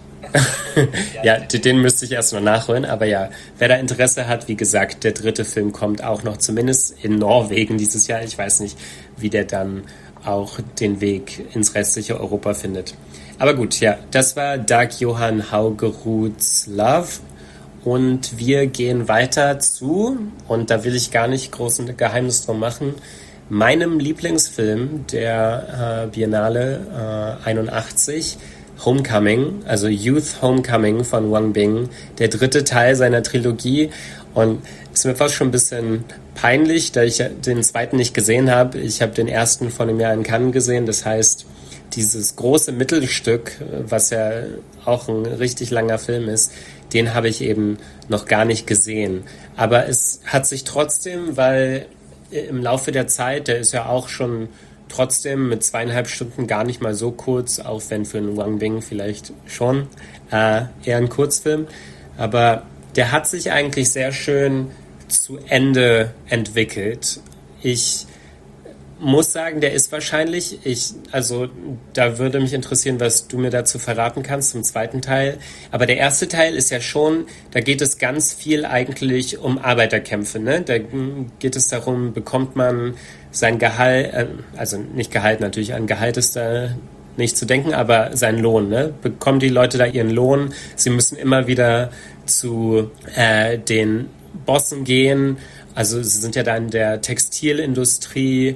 Ja, den müsste ich erst noch nachholen. Aber ja, wer da Interesse hat, wie gesagt, der dritte Film kommt auch noch, zumindest in Norwegen dieses Jahr. Ich weiß nicht, wie der dann auch den Weg ins restliche Europa findet. Aber gut, ja, das war Dag Johan Haugeruds Love und wir gehen weiter zu, und da will ich gar nicht groß ein Geheimnis drum machen, meinem Lieblingsfilm der äh, Biennale äh, einundachtzig, Homecoming, also Youth Homecoming von Wang Bing, der dritte Teil seiner Trilogie. Und es ist mir fast schon ein bisschen peinlich, da ich den zweiten nicht gesehen habe. Ich habe den ersten vor einem Jahr in Cannes gesehen. Das heißt, dieses große Mittelstück, was ja auch ein richtig langer Film ist, den habe ich eben noch gar nicht gesehen. Aber es hat sich trotzdem, weil im Laufe der Zeit, der ist ja auch schon trotzdem mit zweieinhalb Stunden gar nicht mal so kurz, auch wenn für einen Wang Bing vielleicht schon äh, eher ein Kurzfilm. Aber der hat sich eigentlich sehr schön zu Ende entwickelt. Ich muss sagen, der ist wahrscheinlich, ich, also da würde mich interessieren, was du mir dazu verraten kannst zum zweiten Teil. Aber der erste Teil ist ja schon, da geht es ganz viel eigentlich um Arbeiterkämpfe, ne? Da geht es darum, bekommt man sein Gehalt, äh, also nicht Gehalt natürlich, an Gehalt ist da nicht zu denken, aber sein Lohn, ne? Bekommen die Leute da ihren Lohn? Sie müssen immer wieder zu äh, den Bossen gehen. Also sie sind ja da in der Textilindustrie.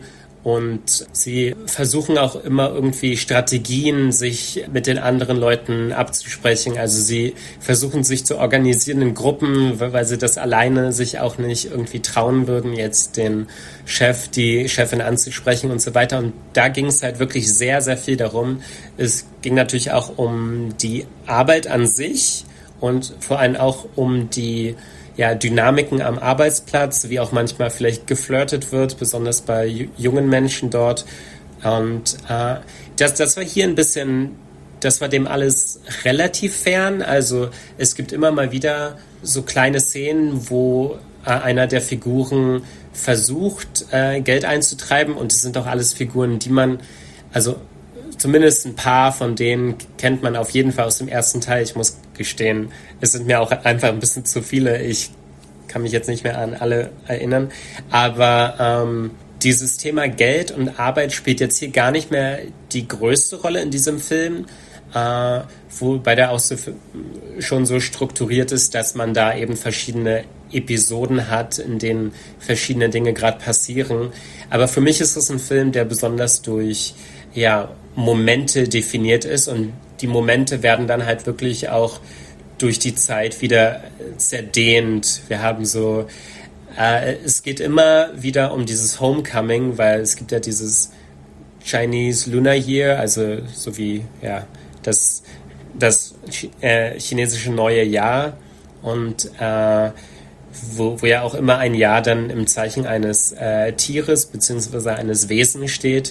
Und sie versuchen auch immer irgendwie Strategien, sich mit den anderen Leuten abzusprechen. Also sie versuchen sich zu organisieren in Gruppen, weil sie das alleine sich auch nicht irgendwie trauen würden, jetzt den Chef, die Chefin anzusprechen und so weiter. Und da ging es halt wirklich sehr, sehr viel darum. Es ging natürlich auch um die Arbeit an sich und vor allem auch um die ja, Dynamiken am Arbeitsplatz, wie auch manchmal vielleicht geflirtet wird, besonders bei j- jungen Menschen dort. Und äh, das, das war hier ein bisschen, das war dem alles relativ fern. Also es gibt immer mal wieder so kleine Szenen, wo äh, einer der Figuren versucht, äh, Geld einzutreiben. Und es sind auch alles Figuren, die man, also zumindest ein paar von denen kennt man auf jeden Fall aus dem ersten Teil. Ich muss gestehen, es sind mir auch einfach ein bisschen zu viele. Ich kann mich jetzt nicht mehr an alle erinnern. Aber ähm, dieses Thema Geld und Arbeit spielt jetzt hier gar nicht mehr die größte Rolle in diesem Film, äh, wobei der auch so schon so strukturiert ist, dass man da eben verschiedene Episoden hat, in denen verschiedene Dinge gerade passieren. Aber für mich ist es ein Film, der besonders durch ja, Momente definiert ist und die Momente werden dann halt wirklich auch durch die Zeit wieder zerdehnt. Wir haben so, äh, es geht immer wieder um dieses Homecoming, weil es gibt ja dieses Chinese Lunar Year, also so wie ja das, das äh, chinesische neue Jahr und äh, wo, wo ja auch immer ein Jahr dann im Zeichen eines äh, Tieres bzw. eines Wesens steht.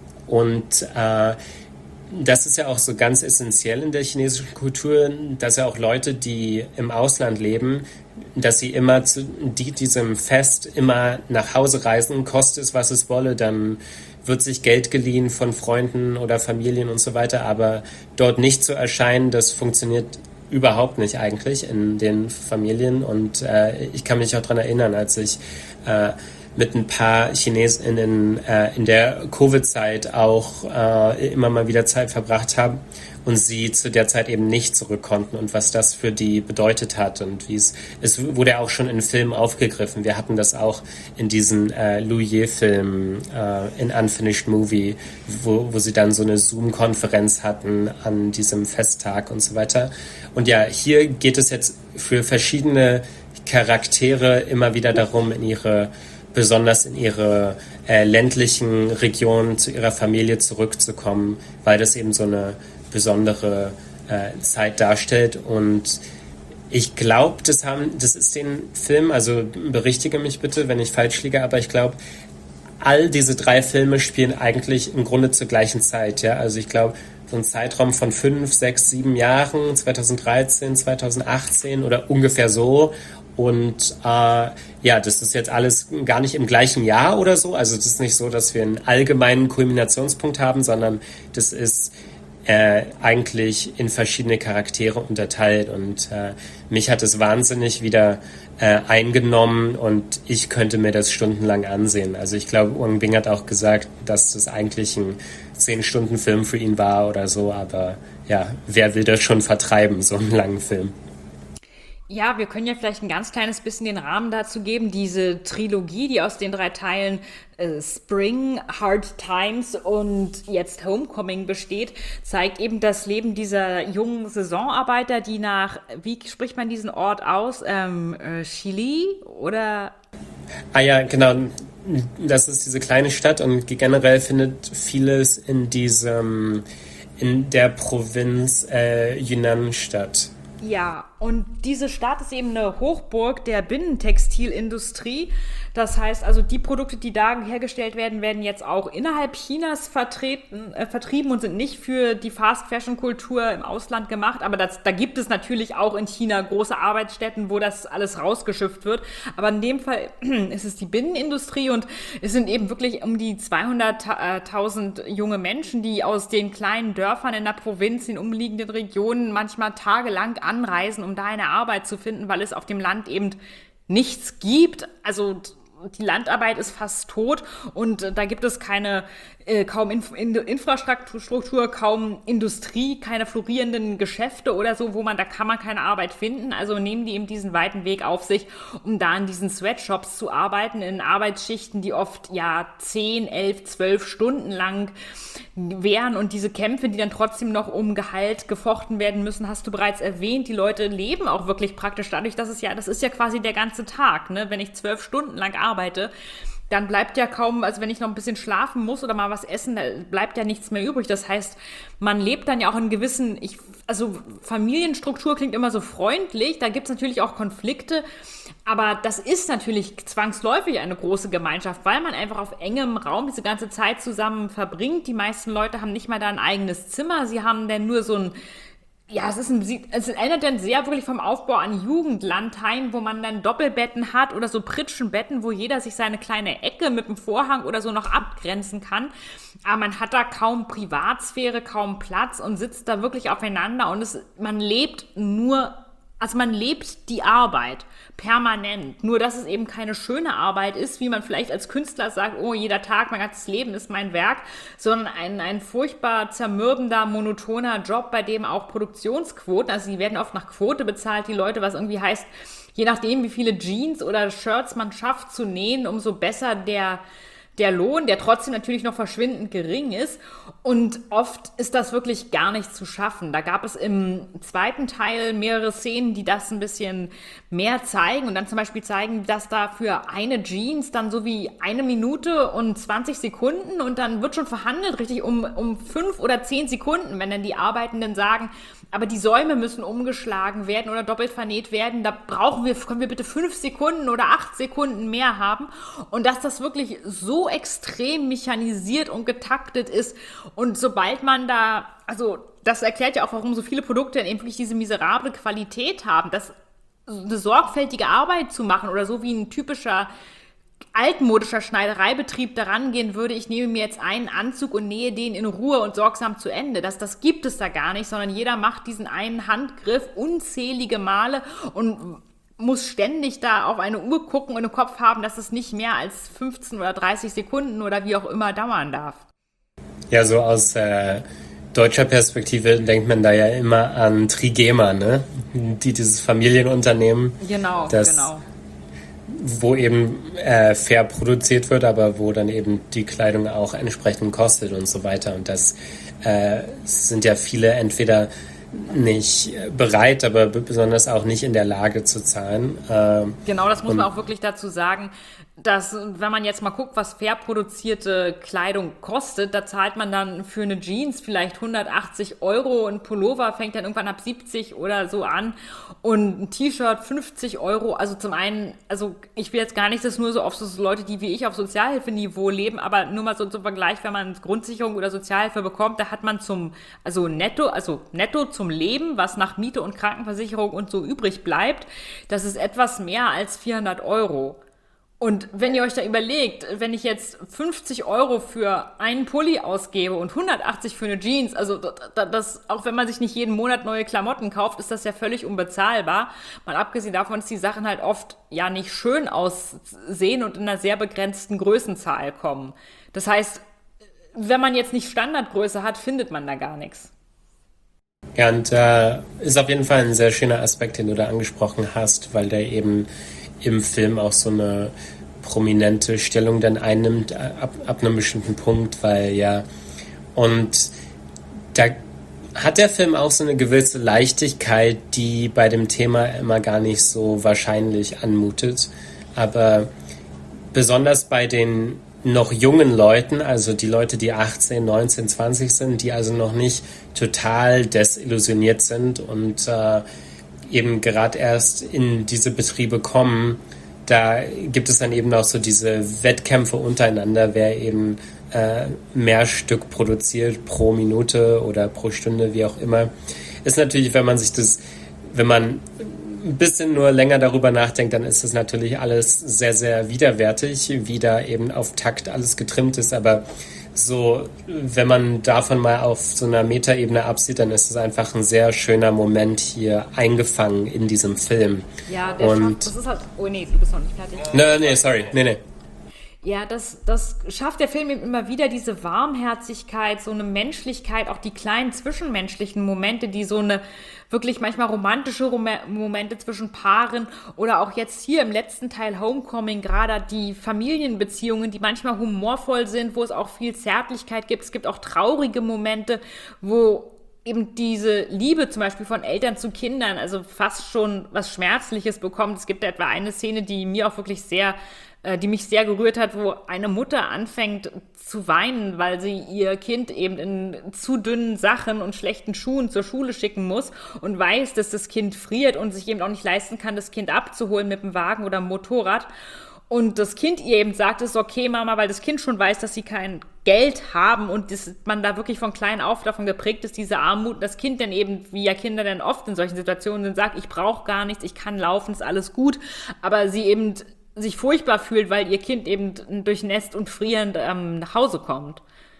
Und äh, das ist ja auch so ganz essentiell in der chinesischen Kultur, dass ja auch Leute, die im Ausland leben, dass sie immer zu die, diesem Fest immer nach Hause reisen, koste es, was es wolle, dann wird sich Geld geliehen von Freunden oder Familien und so weiter, aber dort nicht zu erscheinen, das funktioniert überhaupt nicht eigentlich in den Familien und äh, ich kann mich auch daran erinnern, als ich äh, mit ein paar Chinesinnen äh, in der Covid-Zeit auch äh, immer mal wieder Zeit verbracht haben und sie zu der Zeit eben nicht zurück konnten und was das für die bedeutet hat und wie es, es wurde auch schon in Filmen aufgegriffen. Wir hatten das auch in diesen äh, Lu Ye-Film äh, in Unfinished Movie, wo, wo sie dann so eine Zoom-Konferenz hatten an diesem Festtag und so weiter. Und ja, hier geht es jetzt für verschiedene Charaktere immer wieder darum, in ihre besonders in ihre äh, ländlichen Regionen zu ihrer Familie zurückzukommen, weil das eben so eine besondere äh, Zeit darstellt. Und ich glaube, das haben, das ist den Film, also berichtige mich bitte, wenn ich falsch liege, aber ich glaube, all diese drei Filme spielen eigentlich im Grunde zur gleichen Zeit. Ja? Also ich glaube, so ein Zeitraum von fünf, sechs, sieben Jahren, zweitausenddreizehn, zweitausendachtzehn oder ungefähr so. Und äh, ja, das ist jetzt alles gar nicht im gleichen Jahr oder so. Also es ist nicht so, dass wir einen allgemeinen Kulminationspunkt haben, sondern das ist äh, eigentlich in verschiedene Charaktere unterteilt. Und äh, mich hat es wahnsinnig wieder äh, eingenommen und ich könnte mir das stundenlang ansehen. Also ich glaube, Wang Bing hat auch gesagt, dass das eigentlich ein zehn-Stunden-Film für ihn war oder so. Aber ja, wer will das schon vertreiben, so einen langen Film? Ja, wir können ja vielleicht ein ganz kleines bisschen den Rahmen dazu geben. Diese Trilogie, die aus den drei Teilen äh, Spring, Hard Times und jetzt Homecoming besteht, zeigt eben das Leben dieser jungen Saisonarbeiter, die nach, wie spricht man diesen Ort aus? Ähm, äh, Chile oder? Ah ja, genau. Das ist diese kleine Stadt und generell findet vieles in diesem, in der Provinz äh, Yunnan statt. Ja, und diese Stadt ist eben eine Hochburg der Binnentextilindustrie. Das heißt also, die Produkte, die da hergestellt werden, werden jetzt auch innerhalb Chinas vertreten, äh, vertrieben und sind nicht für die Fast-Fashion-Kultur im Ausland gemacht. Aber das, da gibt es natürlich auch in China große Arbeitsstätten, wo das alles rausgeschifft wird. Aber in dem Fall ist es die Binnenindustrie und es sind eben wirklich um die zweihunderttausend junge Menschen, die aus den kleinen Dörfern in der Provinz, in umliegenden Regionen manchmal tagelang anreisen, um da eine Arbeit zu finden, weil es auf dem Land eben nichts gibt. Also die Landarbeit ist fast tot und äh, da gibt es keine, äh, kaum Inf- in- Infrastruktur, kaum Industrie, keine florierenden Geschäfte oder so, wo man, da kann man keine Arbeit finden. Also nehmen die eben diesen weiten Weg auf sich, um da in diesen Sweatshops zu arbeiten, in Arbeitsschichten, die oft ja zehn, elf, zwölf Stunden lang wären und diese Kämpfe, die dann trotzdem noch um Gehalt gefochten werden müssen, hast du bereits erwähnt. Die Leute leben auch wirklich praktisch dadurch, dass es ja, das ist ja quasi der ganze Tag, ne? Wenn ich zwölf Stunden lang arbeite, dann bleibt ja kaum, also wenn ich noch ein bisschen schlafen muss oder mal was essen, da bleibt ja nichts mehr übrig. Das heißt, man lebt dann ja auch in gewissen, ich, also Familienstruktur klingt immer so freundlich, da gibt es natürlich auch Konflikte, aber das ist natürlich zwangsläufig eine große Gemeinschaft, weil man einfach auf engem Raum diese ganze Zeit zusammen verbringt. Die meisten Leute haben nicht mal da ein eigenes Zimmer, sie haben dann nur so ein, ja, es ist ein, es erinnert dann sehr wirklich vom Aufbau an Jugendlandheim, wo man dann Doppelbetten hat oder so Pritschenbetten, wo jeder sich seine kleine Ecke mit dem Vorhang oder so noch abgrenzen kann. Aber man hat da kaum Privatsphäre, kaum Platz und sitzt da wirklich aufeinander und es, man lebt nur, also man lebt die Arbeit permanent. Nur, dass es eben keine schöne Arbeit ist, wie man vielleicht als Künstler sagt, oh, jeder Tag, mein ganzes Leben ist mein Werk, sondern ein, ein furchtbar zermürbender, monotoner Job, bei dem auch Produktionsquoten, also die werden oft nach Quote bezahlt, die Leute, was irgendwie heißt, je nachdem, wie viele Jeans oder Shirts man schafft zu nähen, umso besser der der Lohn, der trotzdem natürlich noch verschwindend gering ist. Und oft ist das wirklich gar nicht zu schaffen. Da gab es im zweiten Teil mehrere Szenen, die das ein bisschen mehr zeigen und dann zum Beispiel zeigen, dass da für eine Jeans dann so wie eine Minute und zwanzig Sekunden und dann wird schon verhandelt, richtig um, um fünf oder zehn Sekunden, wenn dann die Arbeitenden sagen, aber die Säume müssen umgeschlagen werden oder doppelt vernäht werden, da brauchen wir, können wir bitte fünf Sekunden oder acht Sekunden mehr haben und dass das wirklich so extrem mechanisiert und getaktet ist und sobald man da, also das erklärt ja auch, warum so viele Produkte dann eben wirklich diese miserable Qualität haben, dass eine sorgfältige Arbeit zu machen oder so wie ein typischer altmodischer Schneidereibetrieb daran gehen würde, ich nehme mir jetzt einen Anzug und nähe den in Ruhe und sorgsam zu Ende. Das, das gibt es da gar nicht, sondern jeder macht diesen einen Handgriff unzählige Male und muss ständig da auf eine Uhr gucken und im Kopf haben, dass es nicht mehr als fünfzehn oder dreißig Sekunden oder wie auch immer dauern darf. Ja, so aus äh, deutscher Perspektive denkt man da ja immer an Trigema, ne? Die, dieses Familienunternehmen. Genau, das, genau. Wo eben äh, fair produziert wird, aber wo dann eben die Kleidung auch entsprechend kostet und so weiter. Und das äh, sind ja viele entweder nicht bereit, aber besonders auch nicht in der Lage zu zahlen. Äh, genau, das muss man auch wirklich dazu sagen, dass, wenn man jetzt mal guckt, was fair produzierte Kleidung kostet, da zahlt man dann für eine Jeans vielleicht hundertachtzig Euro, ein Pullover fängt dann irgendwann ab siebzig oder so an und ein T-Shirt fünfzig Euro. Also zum einen, also ich will jetzt gar nicht, dass nur so auf so Leute, die wie ich auf Sozialhilfeniveau leben, aber nur mal so zum Vergleich, wenn man Grundsicherung oder Sozialhilfe bekommt, da hat man zum, also netto, also netto zum Leben, was nach Miete und Krankenversicherung und so übrig bleibt, das ist etwas mehr als vierhundert Euro. Und wenn ihr euch da überlegt, wenn ich jetzt fünfzig Euro für einen Pulli ausgebe und hundertachtzig für eine Jeans, also das, auch wenn man sich nicht jeden Monat neue Klamotten kauft, ist das ja völlig unbezahlbar. Mal abgesehen davon, dass die Sachen halt oft ja nicht schön aussehen und in einer sehr begrenzten Größenzahl kommen. Das heißt, wenn man jetzt nicht Standardgröße hat, findet man da gar nichts. Ja, und äh, ist auf jeden Fall ein sehr schöner Aspekt, den du da angesprochen hast, weil der eben im Film auch so eine prominente Stellung dann einnimmt äh, ab, ab einem bestimmten Punkt, weil ja, und da hat der Film auch so eine gewisse Leichtigkeit, die bei dem Thema immer gar nicht so wahrscheinlich anmutet, aber besonders bei den noch jungen Leuten, also die Leute, die achtzehn, neunzehn, zwanzig sind, die also noch nicht total desillusioniert sind und äh, eben gerade erst in diese Betriebe kommen, da gibt es dann eben auch so diese Wettkämpfe untereinander, wer eben äh, mehr Stück produziert pro Minute oder pro Stunde, wie auch immer. Ist natürlich, wenn man sich das, wenn man ein bisschen nur länger darüber nachdenkt, dann ist es natürlich alles sehr, sehr widerwärtig, wie da eben auf Takt alles getrimmt ist. Aber so, wenn man davon mal auf so einer Metaebene absieht, dann ist es einfach ein sehr schöner Moment hier eingefangen in diesem Film. Ja, der Und schafft, das ist halt, oh nee, du bist noch nicht fertig. Nee, nee, sorry, nee, nee. Ja, das, das schafft der Film eben immer wieder, diese Warmherzigkeit, so eine Menschlichkeit, auch die kleinen zwischenmenschlichen Momente, die so eine wirklich manchmal romantische Rom- Momente zwischen Paaren oder auch jetzt hier im letzten Teil Homecoming, gerade die Familienbeziehungen, die manchmal humorvoll sind, wo es auch viel Zärtlichkeit gibt. Es gibt auch traurige Momente, wo eben diese Liebe zum Beispiel von Eltern zu Kindern, also fast schon was Schmerzliches bekommt. Es gibt etwa eine Szene, die mir auch wirklich sehr die mich sehr gerührt hat, wo eine Mutter anfängt zu weinen, weil sie ihr Kind eben in zu dünnen Sachen und schlechten Schuhen zur Schule schicken muss und weiß, dass das Kind friert und sich eben auch nicht leisten kann, das Kind abzuholen mit dem Wagen oder dem Motorrad. Und das Kind ihr eben sagt, es ist okay, Mama, weil das Kind schon weiß, dass sie kein Geld haben und das, man da wirklich von klein auf davon geprägt ist, diese Armut. Das Kind dann eben, wie ja Kinder dann oft in solchen Situationen sind, sagt, ich brauche gar nichts, ich kann laufen, ist alles gut. Aber sie eben sich furchtbar fühlt, weil ihr Kind eben durchnässt und frierend ähm, nach Hause kommt.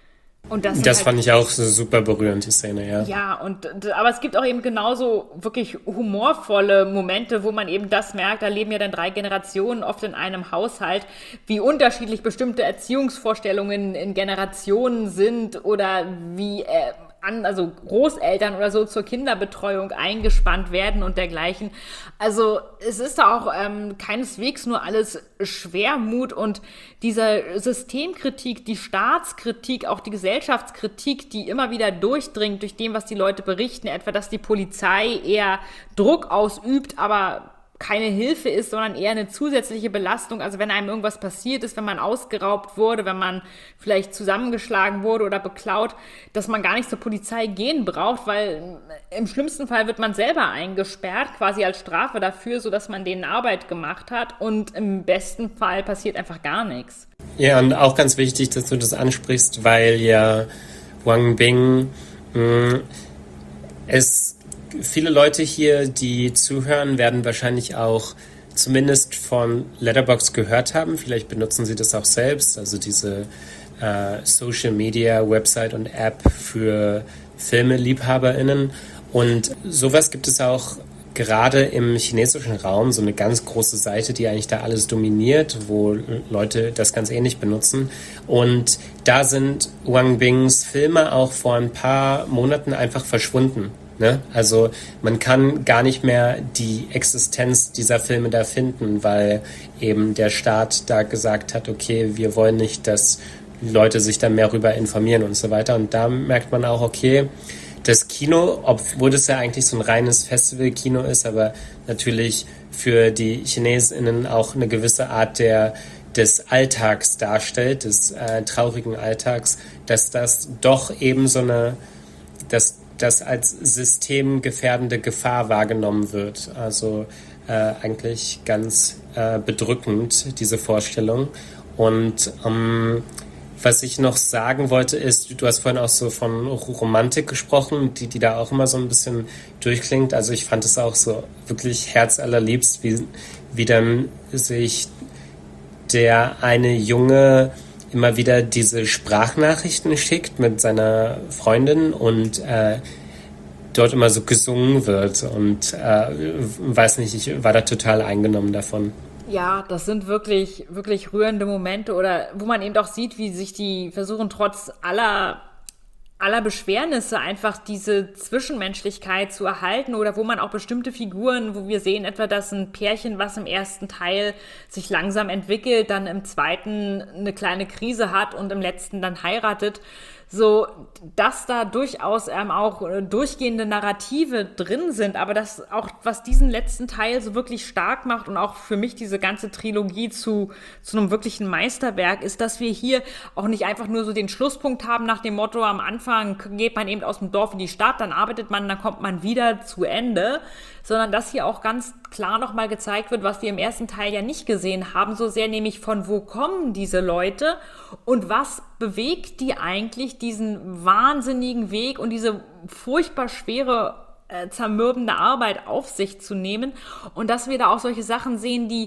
Und das das halt, fand ich auch so super berührend, die Szene, ja. Ja, und aber es gibt auch eben genauso wirklich humorvolle Momente, wo man eben das merkt, da leben ja dann drei Generationen oft in einem Haushalt, wie unterschiedlich bestimmte Erziehungsvorstellungen in Generationen sind oder wie äh, an, also Großeltern oder so zur Kinderbetreuung eingespannt werden und dergleichen. Also es ist da auch ähm, keineswegs nur alles Schwermut und diese Systemkritik, die Staatskritik, auch die Gesellschaftskritik, die immer wieder durchdringt durch dem, was die Leute berichten, etwa, dass die Polizei eher Druck ausübt, aber keine Hilfe ist, sondern eher eine zusätzliche Belastung. Also wenn einem irgendwas passiert ist, wenn man ausgeraubt wurde, wenn man vielleicht zusammengeschlagen wurde oder beklaut, dass man gar nicht zur Polizei gehen braucht, weil im schlimmsten Fall wird man selber eingesperrt, quasi als Strafe dafür, sodass man denen Arbeit gemacht hat und im besten Fall passiert einfach gar nichts. Ja, und auch ganz wichtig, dass du das ansprichst, weil ja Wang Bing mh, es viele Leute hier, die zuhören, werden wahrscheinlich auch zumindest von Letterboxd gehört haben. Vielleicht benutzen sie das auch selbst, also diese äh, Social Media Website und App für FilmeliebhaberInnen. Und sowas gibt es auch gerade im chinesischen Raum, so eine ganz große Seite, die eigentlich da alles dominiert, wo Leute das ganz ähnlich benutzen. Und da sind Wang Bings Filme auch vor ein paar Monaten einfach verschwunden. Ne? Also man kann gar nicht mehr die Existenz dieser Filme da finden, weil eben der Staat da gesagt hat, okay, wir wollen nicht, dass Leute sich da mehr rüber informieren und so weiter. Und da merkt man auch, okay, das Kino, obwohl das ja eigentlich so ein reines Festival-Kino ist, aber natürlich für die ChinesInnen auch eine gewisse Art der des Alltags darstellt, des äh, traurigen Alltags, dass das doch eben so eine, dass das als systemgefährdende Gefahr wahrgenommen wird. Also äh, eigentlich ganz äh, bedrückend, diese Vorstellung. Und ähm, was ich noch sagen wollte ist, du hast vorhin auch so von Romantik gesprochen, die, die da auch immer so ein bisschen durchklingt. Also ich fand es auch so wirklich herzallerliebst, wie, wie dann sich der eine Junge immer wieder diese Sprachnachrichten schickt mit seiner Freundin und äh, dort immer so gesungen wird und äh, weiß nicht, ich war da total eingenommen davon. Ja, das sind wirklich, wirklich rührende Momente oder wo man eben auch sieht, wie sich die versuchen trotz aller aller Beschwernisse einfach diese Zwischenmenschlichkeit zu erhalten oder wo man auch bestimmte Figuren, wo wir sehen etwa, dass ein Pärchen, was im ersten Teil sich langsam entwickelt, dann im zweiten eine kleine Krise hat und im letzten dann heiratet, so, dass da durchaus ähm, auch äh, durchgehende Narrative drin sind, aber das auch, was diesen letzten Teil so wirklich stark macht und auch für mich diese ganze Trilogie zu, zu einem wirklichen Meisterwerk ist, dass wir hier auch nicht einfach nur so den Schlusspunkt haben nach dem Motto, am Anfang geht man eben aus dem Dorf in die Stadt, dann arbeitet man, dann kommt man wieder zu Ende, sondern dass hier auch ganz klar nochmal gezeigt wird, was wir im ersten Teil ja nicht gesehen haben, so sehr nämlich von wo kommen diese Leute und was bewegt die eigentlich, diesen wahnsinnigen Weg und diese furchtbar schwere, äh, zermürbende Arbeit auf sich zu nehmen und dass wir da auch solche Sachen sehen, die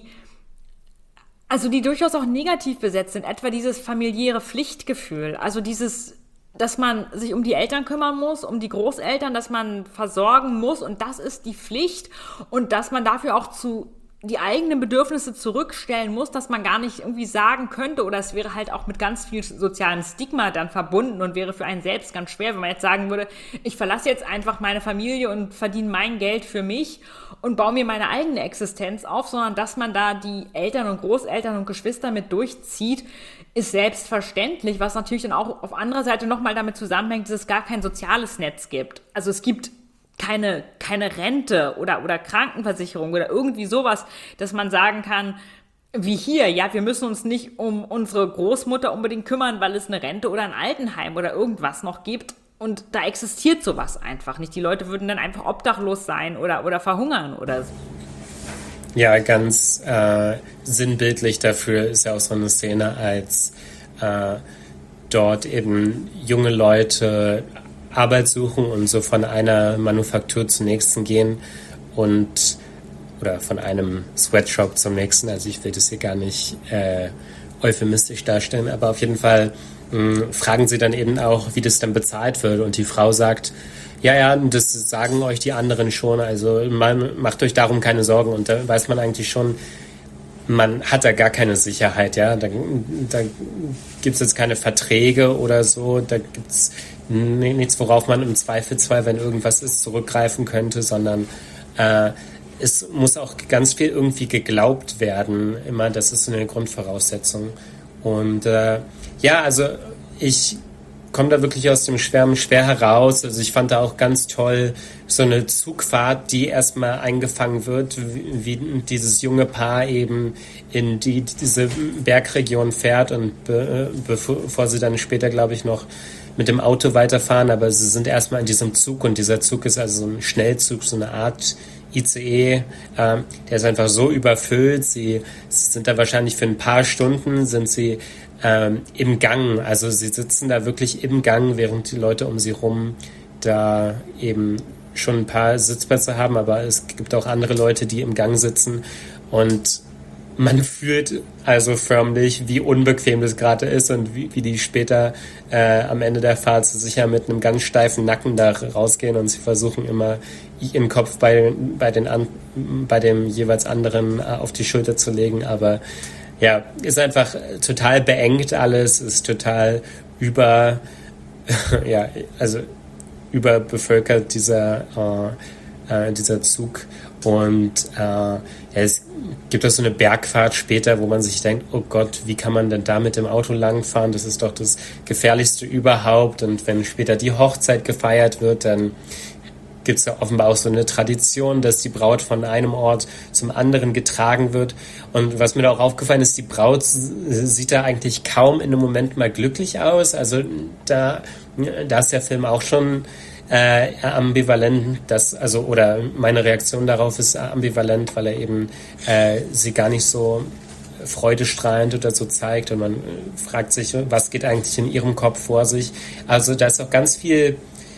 also die durchaus auch negativ besetzt sind, etwa dieses familiäre Pflichtgefühl, also dieses, dass man sich um die Eltern kümmern muss, um die Großeltern, dass man versorgen muss und das ist die Pflicht und dass man dafür auch zu die eigenen Bedürfnisse zurückstellen muss, dass man gar nicht irgendwie sagen könnte oder es wäre halt auch mit ganz viel sozialem Stigma dann verbunden und wäre für einen selbst ganz schwer, wenn man jetzt sagen würde, ich verlasse jetzt einfach meine Familie und verdiene mein Geld für mich und baue mir meine eigene Existenz auf, sondern dass man da die Eltern und Großeltern und Geschwister mit durchzieht, ist selbstverständlich, was natürlich dann auch auf anderer Seite nochmal damit zusammenhängt, dass es gar kein soziales Netz gibt. Also es gibt keine, keine Rente oder, oder Krankenversicherung oder irgendwie sowas, dass man sagen kann, wie hier, ja, wir müssen uns nicht um unsere Großmutter unbedingt kümmern, weil es eine Rente oder ein Altenheim oder irgendwas noch gibt. Und da existiert sowas einfach nicht. Die Leute würden dann einfach obdachlos sein oder, oder verhungern oder so. Ja, ganz äh, sinnbildlich dafür ist ja auch so eine Szene, als äh, dort eben junge Leute Arbeit suchen und so von einer Manufaktur zur nächsten gehen und oder von einem Sweatshop zum nächsten. Also ich will das hier gar nicht äh, euphemistisch darstellen, aber auf jeden Fall mh, fragen sie dann eben auch, wie das dann bezahlt wird. Und die Frau sagt, ja, ja, das sagen euch die anderen schon, also man macht euch darum keine Sorgen. Und da weiß man eigentlich schon, man hat da gar keine Sicherheit, ja. Da, da gibt es jetzt keine Verträge oder so, da gibt es nichts, worauf man im Zweifelsfall, wenn irgendwas ist, zurückgreifen könnte, sondern äh, es muss auch ganz viel irgendwie geglaubt werden, immer, das ist so eine Grundvoraussetzung. Und äh, ja, also ich komme da wirklich aus dem Schwärmen schwer heraus. Also ich fand da auch ganz toll so eine Zugfahrt, die erstmal eingefangen wird, wie, wie dieses junge Paar eben in die, diese Bergregion fährt und be, bevor sie dann später, glaube ich, noch mit dem Auto weiterfahren, aber sie sind erstmal in diesem Zug und dieser Zug ist also so ein Schnellzug, so eine Art I C E, ähm, der ist einfach so überfüllt, sie, sie sind da wahrscheinlich für ein paar Stunden, sind sie ähm, im Gang, also sie sitzen da wirklich im Gang, während die Leute um sie rum da eben schon ein paar Sitzplätze haben, aber es gibt auch andere Leute, die im Gang sitzen und man fühlt also förmlich, wie unbequem das gerade ist und wie, wie die später äh, am Ende der Fahrt sicher mit einem ganz steifen Nacken da rausgehen und sie versuchen immer ihren Kopf bei, bei, den an, bei dem jeweils anderen äh, auf die Schulter zu legen. Aber ja, ist einfach total beengt alles, ist total über, ja, also überbevölkert dieser, äh, äh, dieser Zug. Und äh, ja, es gibt auch so eine Bergfahrt später, wo man sich denkt, oh Gott, wie kann man denn da mit dem Auto langfahren? Das ist doch das Gefährlichste überhaupt. Und wenn später die Hochzeit gefeiert wird, dann gibt es ja offenbar auch so eine Tradition, dass die Braut von einem Ort zum anderen getragen wird. Und was mir da auch aufgefallen ist, die Braut sieht da eigentlich kaum in einem Moment mal glücklich aus. Also da, da ist der Film auch schon Äh, ambivalent, das, also, oder meine Reaktion darauf ist ambivalent, weil er eben äh, sie gar nicht so freudestrahlend oder so zeigt und man äh, fragt sich, was geht eigentlich in ihrem Kopf vor sich. Also da ist auch ganz viel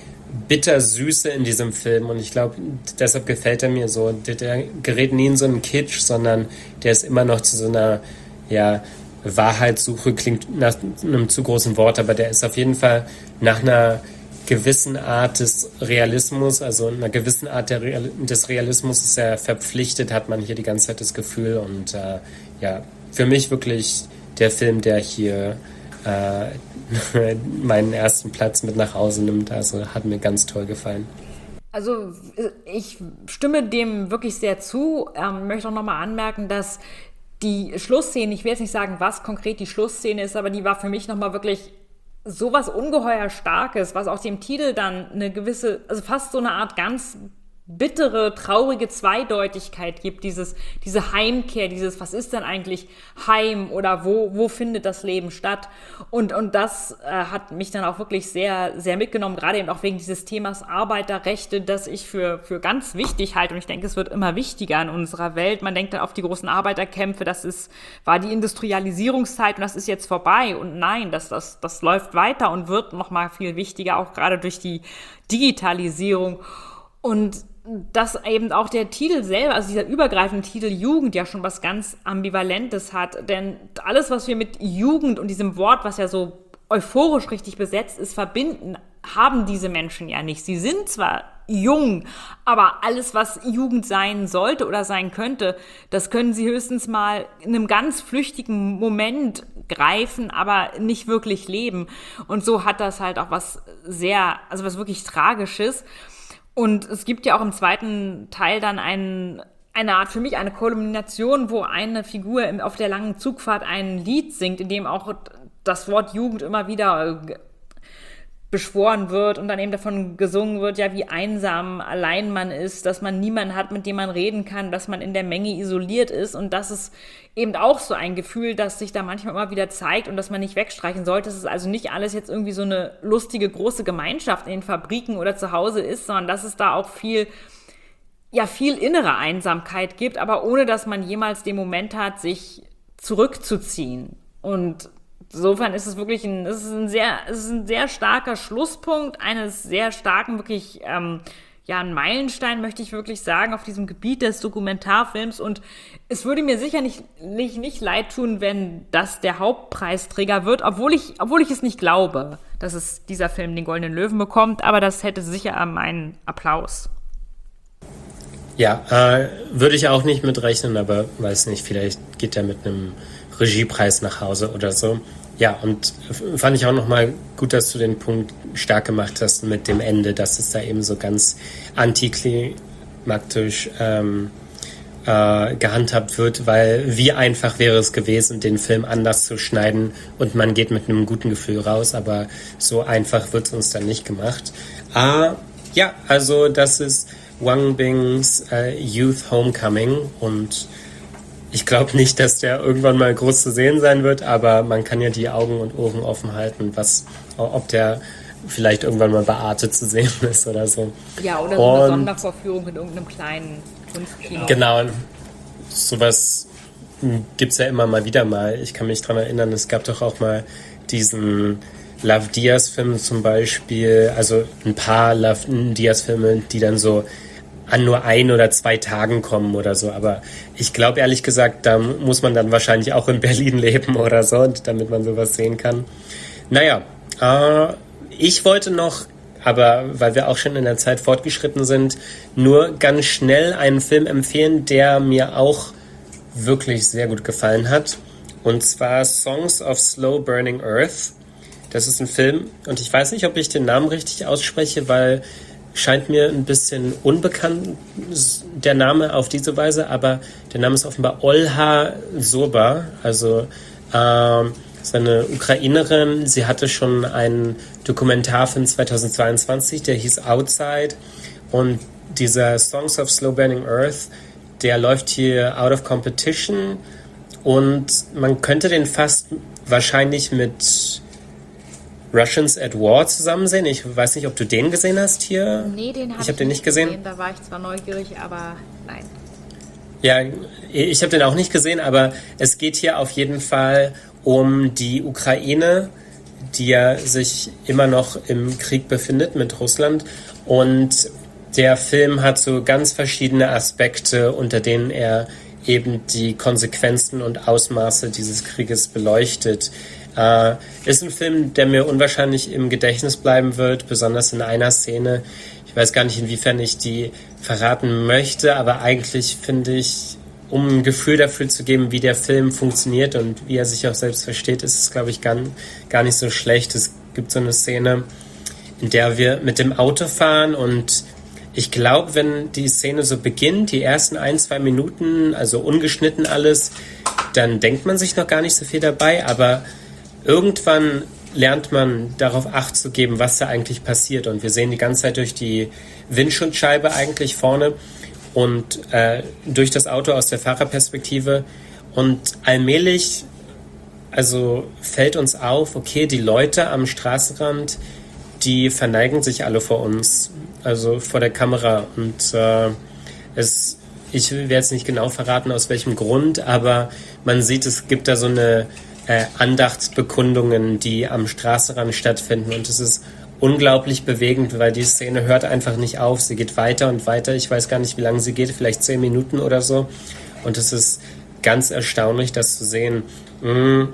Bittersüße in diesem Film und ich glaube, deshalb gefällt er mir so. Der, der gerät nie in so einen Kitsch, sondern der ist immer noch zu so einer, ja, Wahrheitssuche, klingt nach einem zu großen Wort, aber der ist auf jeden Fall nach einer gewissen Art des Realismus, also einer gewissen Art der Real- des Realismus ist er verpflichtet, hat man hier die ganze Zeit das Gefühl und äh, ja, für mich wirklich der Film, der hier äh, meinen ersten Platz mit nach Hause nimmt. Also hat mir ganz toll gefallen. Also ich stimme dem wirklich sehr zu. Ähm, möchte auch nochmal anmerken, dass die Schlussszene, ich will jetzt nicht sagen, was konkret die Schlussszene ist, aber die war für mich nochmal wirklich sowas ungeheuer Starkes, was auch dem Titel dann eine gewisse, also fast so eine Art ganz bittere, traurige Zweideutigkeit gibt, dieses, diese Heimkehr, dieses, was ist denn eigentlich Heim oder wo, wo findet das Leben statt? Und, und das äh, hat mich dann auch wirklich sehr, sehr mitgenommen, gerade eben auch wegen dieses Themas Arbeiterrechte, das ich für, für ganz wichtig halte. Und ich denke, es wird immer wichtiger in unserer Welt. Man denkt dann auf die großen Arbeiterkämpfe, das ist, war die Industrialisierungszeit und das ist jetzt vorbei. Und nein, das, das, das läuft weiter und wird noch mal viel wichtiger, auch gerade durch die Digitalisierung. Und dass eben auch der Titel selber, also dieser übergreifende Titel Jugend ja schon was ganz Ambivalentes hat. Denn alles, was wir mit Jugend und diesem Wort, was ja so euphorisch richtig besetzt ist, verbinden, haben diese Menschen ja nicht. Sie sind zwar jung, aber alles, was Jugend sein sollte oder sein könnte, das können sie höchstens mal in einem ganz flüchtigen Moment greifen, aber nicht wirklich leben. Und so hat das halt auch was sehr, also was wirklich Tragisches. Und es gibt ja auch im zweiten Teil dann einen, eine Art, für mich eine Kulmination, wo eine Figur im, auf der langen Zugfahrt ein Lied singt, in dem auch das Wort Jugend immer wieder beschworen wird und dann eben davon gesungen wird, ja, wie einsam allein man ist, dass man niemanden hat, mit dem man reden kann, dass man in der Menge isoliert ist. Und das ist eben auch so ein Gefühl, das sich da manchmal immer wieder zeigt und das man nicht wegstreichen sollte. Es ist also nicht alles jetzt irgendwie so eine lustige, große Gemeinschaft in den Fabriken oder zu Hause ist, sondern dass es da auch viel, ja, viel innere Einsamkeit gibt, aber ohne, dass man jemals den Moment hat, sich zurückzuziehen. Und insofern ist es wirklich ein, es ist ein sehr, es ist ein sehr starker Schlusspunkt eines sehr starken, wirklich, ähm, ja, ein Meilenstein, möchte ich wirklich sagen, auf diesem Gebiet des Dokumentarfilms. Und es würde mir sicher nicht, nicht, nicht leid tun, wenn das der Hauptpreisträger wird, obwohl ich, obwohl ich es nicht glaube, dass es dieser Film den Goldenen Löwen bekommt, aber das hätte sicher meinen Applaus. Ja, äh, würde ich auch nicht mitrechnen, aber weiß nicht, vielleicht geht er mit einem Regiepreis nach Hause oder so. Ja, und fand ich auch nochmal gut, dass du den Punkt stark gemacht hast mit dem Ende, dass es da eben so ganz antiklimaktisch ähm, äh, gehandhabt wird, weil wie einfach wäre es gewesen, den Film anders zu schneiden und man geht mit einem guten Gefühl raus, aber so einfach wird es uns dann nicht gemacht. Äh, ja, also das ist Wang Bings äh, Youth Homecoming und ich glaube nicht, dass der irgendwann mal groß zu sehen sein wird, aber man kann ja die Augen und Ohren offen halten, was, ob der vielleicht irgendwann mal bei Arte zu sehen ist oder so. Ja, oder so eine und, Sondervorführung in irgendeinem kleinen Kunstkino. Genau, sowas gibt es ja immer mal wieder mal. Ich kann mich daran erinnern, es gab doch auch mal diesen Love Diaz-Film zum Beispiel, also ein paar Love Diaz-Filme, die dann so an nur ein oder zwei Tagen kommen oder so. Aber ich glaube ehrlich gesagt, da muss man dann wahrscheinlich auch in Berlin leben oder so, damit man sowas sehen kann. Naja, äh, ich wollte noch, aber weil wir auch schon in der Zeit fortgeschritten sind, nur ganz schnell einen Film empfehlen, der mir auch wirklich sehr gut gefallen hat. Und zwar Songs of Slow Burning Earth. Das ist ein Film und ich weiß nicht, ob ich den Namen richtig ausspreche, weil scheint mir ein bisschen unbekannt, der Name auf diese Weise, aber der Name ist offenbar Olha Sorba, also ähm, ist eine Ukrainerin. Sie hatte schon einen Dokumentarfilm zweitausendzweiundzwanzig, der hieß Outside und dieser Songs of Slow Burning Earth, der läuft hier out of competition und man könnte den fast wahrscheinlich mit Russians at War zusammen sehen. Ich weiß nicht, ob du den gesehen hast hier. Nee, den habe ich, hab ich den nicht gesehen. gesehen. Da war ich zwar neugierig, aber nein. Ja, ich habe den auch nicht gesehen, aber es geht hier auf jeden Fall um die Ukraine, die ja sich immer noch im Krieg befindet mit Russland. Und der Film hat so ganz verschiedene Aspekte, unter denen er eben die Konsequenzen und Ausmaße dieses Krieges beleuchtet. Uh, ist ein Film, der mir unwahrscheinlich im Gedächtnis bleiben wird, besonders in einer Szene. Ich weiß gar nicht, inwiefern ich die verraten möchte, aber eigentlich finde ich, um ein Gefühl dafür zu geben, wie der Film funktioniert und wie er sich auch selbst versteht, ist es, glaube ich, gar, gar nicht so schlecht. Es gibt so eine Szene, in der wir mit dem Auto fahren und ich glaube, wenn die Szene so beginnt, die ersten ein, zwei Minuten, also ungeschnitten alles, dann denkt man sich noch gar nicht so viel dabei, aber irgendwann lernt man darauf Acht zu geben, was da eigentlich passiert. Und wir sehen die ganze Zeit durch die Windschutzscheibe eigentlich vorne und äh, durch das Auto aus der Fahrerperspektive. Und allmählich, also fällt uns auf, okay, die Leute am Straßenrand, die verneigen sich alle vor uns, also vor der Kamera. Und äh, es, ich werde jetzt nicht genau verraten, aus welchem Grund, aber man sieht, es gibt da so eine äh, Andachtsbekundungen, die am Straßenrand stattfinden. Und es ist unglaublich bewegend, weil die Szene hört einfach nicht auf. Sie geht weiter und weiter. Ich weiß gar nicht, wie lange sie geht, vielleicht zehn Minuten oder so. Und es ist ganz erstaunlich, das zu sehen. Mm,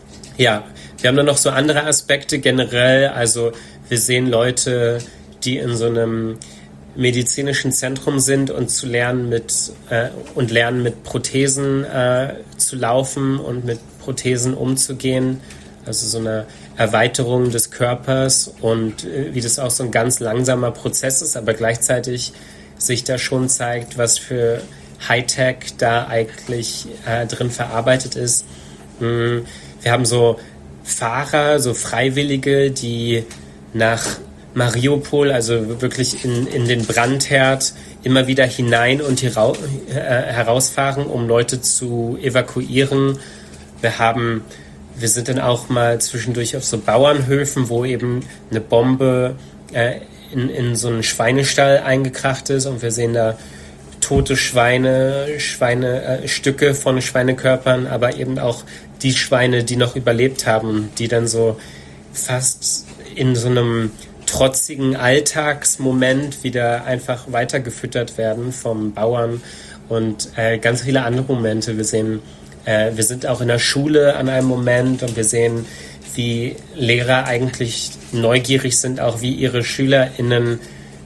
ja, wir haben dann noch so andere Aspekte generell. Also wir sehen Leute, die in so einem medizinischen Zentrum sind und zu lernen mit äh, und lernen mit Prothesen äh, zu laufen und mit Prothesen umzugehen. Also so eine Erweiterung des Körpers und äh, wie das auch so ein ganz langsamer Prozess ist, aber gleichzeitig sich da schon zeigt, was für Hightech da eigentlich äh, drin verarbeitet ist. Mm, wir haben so Fahrer, so Freiwillige, die nach Mariupol, also wirklich in, in den Brandherd, immer wieder hinein und hierau, äh, herausfahren, um Leute zu evakuieren. Wir haben, wir sind dann auch mal zwischendurch auf so Bauernhöfen, wo eben eine Bombe äh, in, in so einen Schweinestall eingekracht ist und wir sehen da tote Schweine, Schweine, äh, Stücke von Schweinekörpern, aber eben auch die Schweine, die noch überlebt haben, die dann so fast in so einem trotzigen Alltagsmoment wieder einfach weitergefüttert werden vom Bauern und äh, ganz viele andere Momente. Wir sehen, äh, wir sind auch in der Schule an einem Moment und wir sehen, wie Lehrer eigentlich neugierig sind, auch wie ihre SchülerInnen,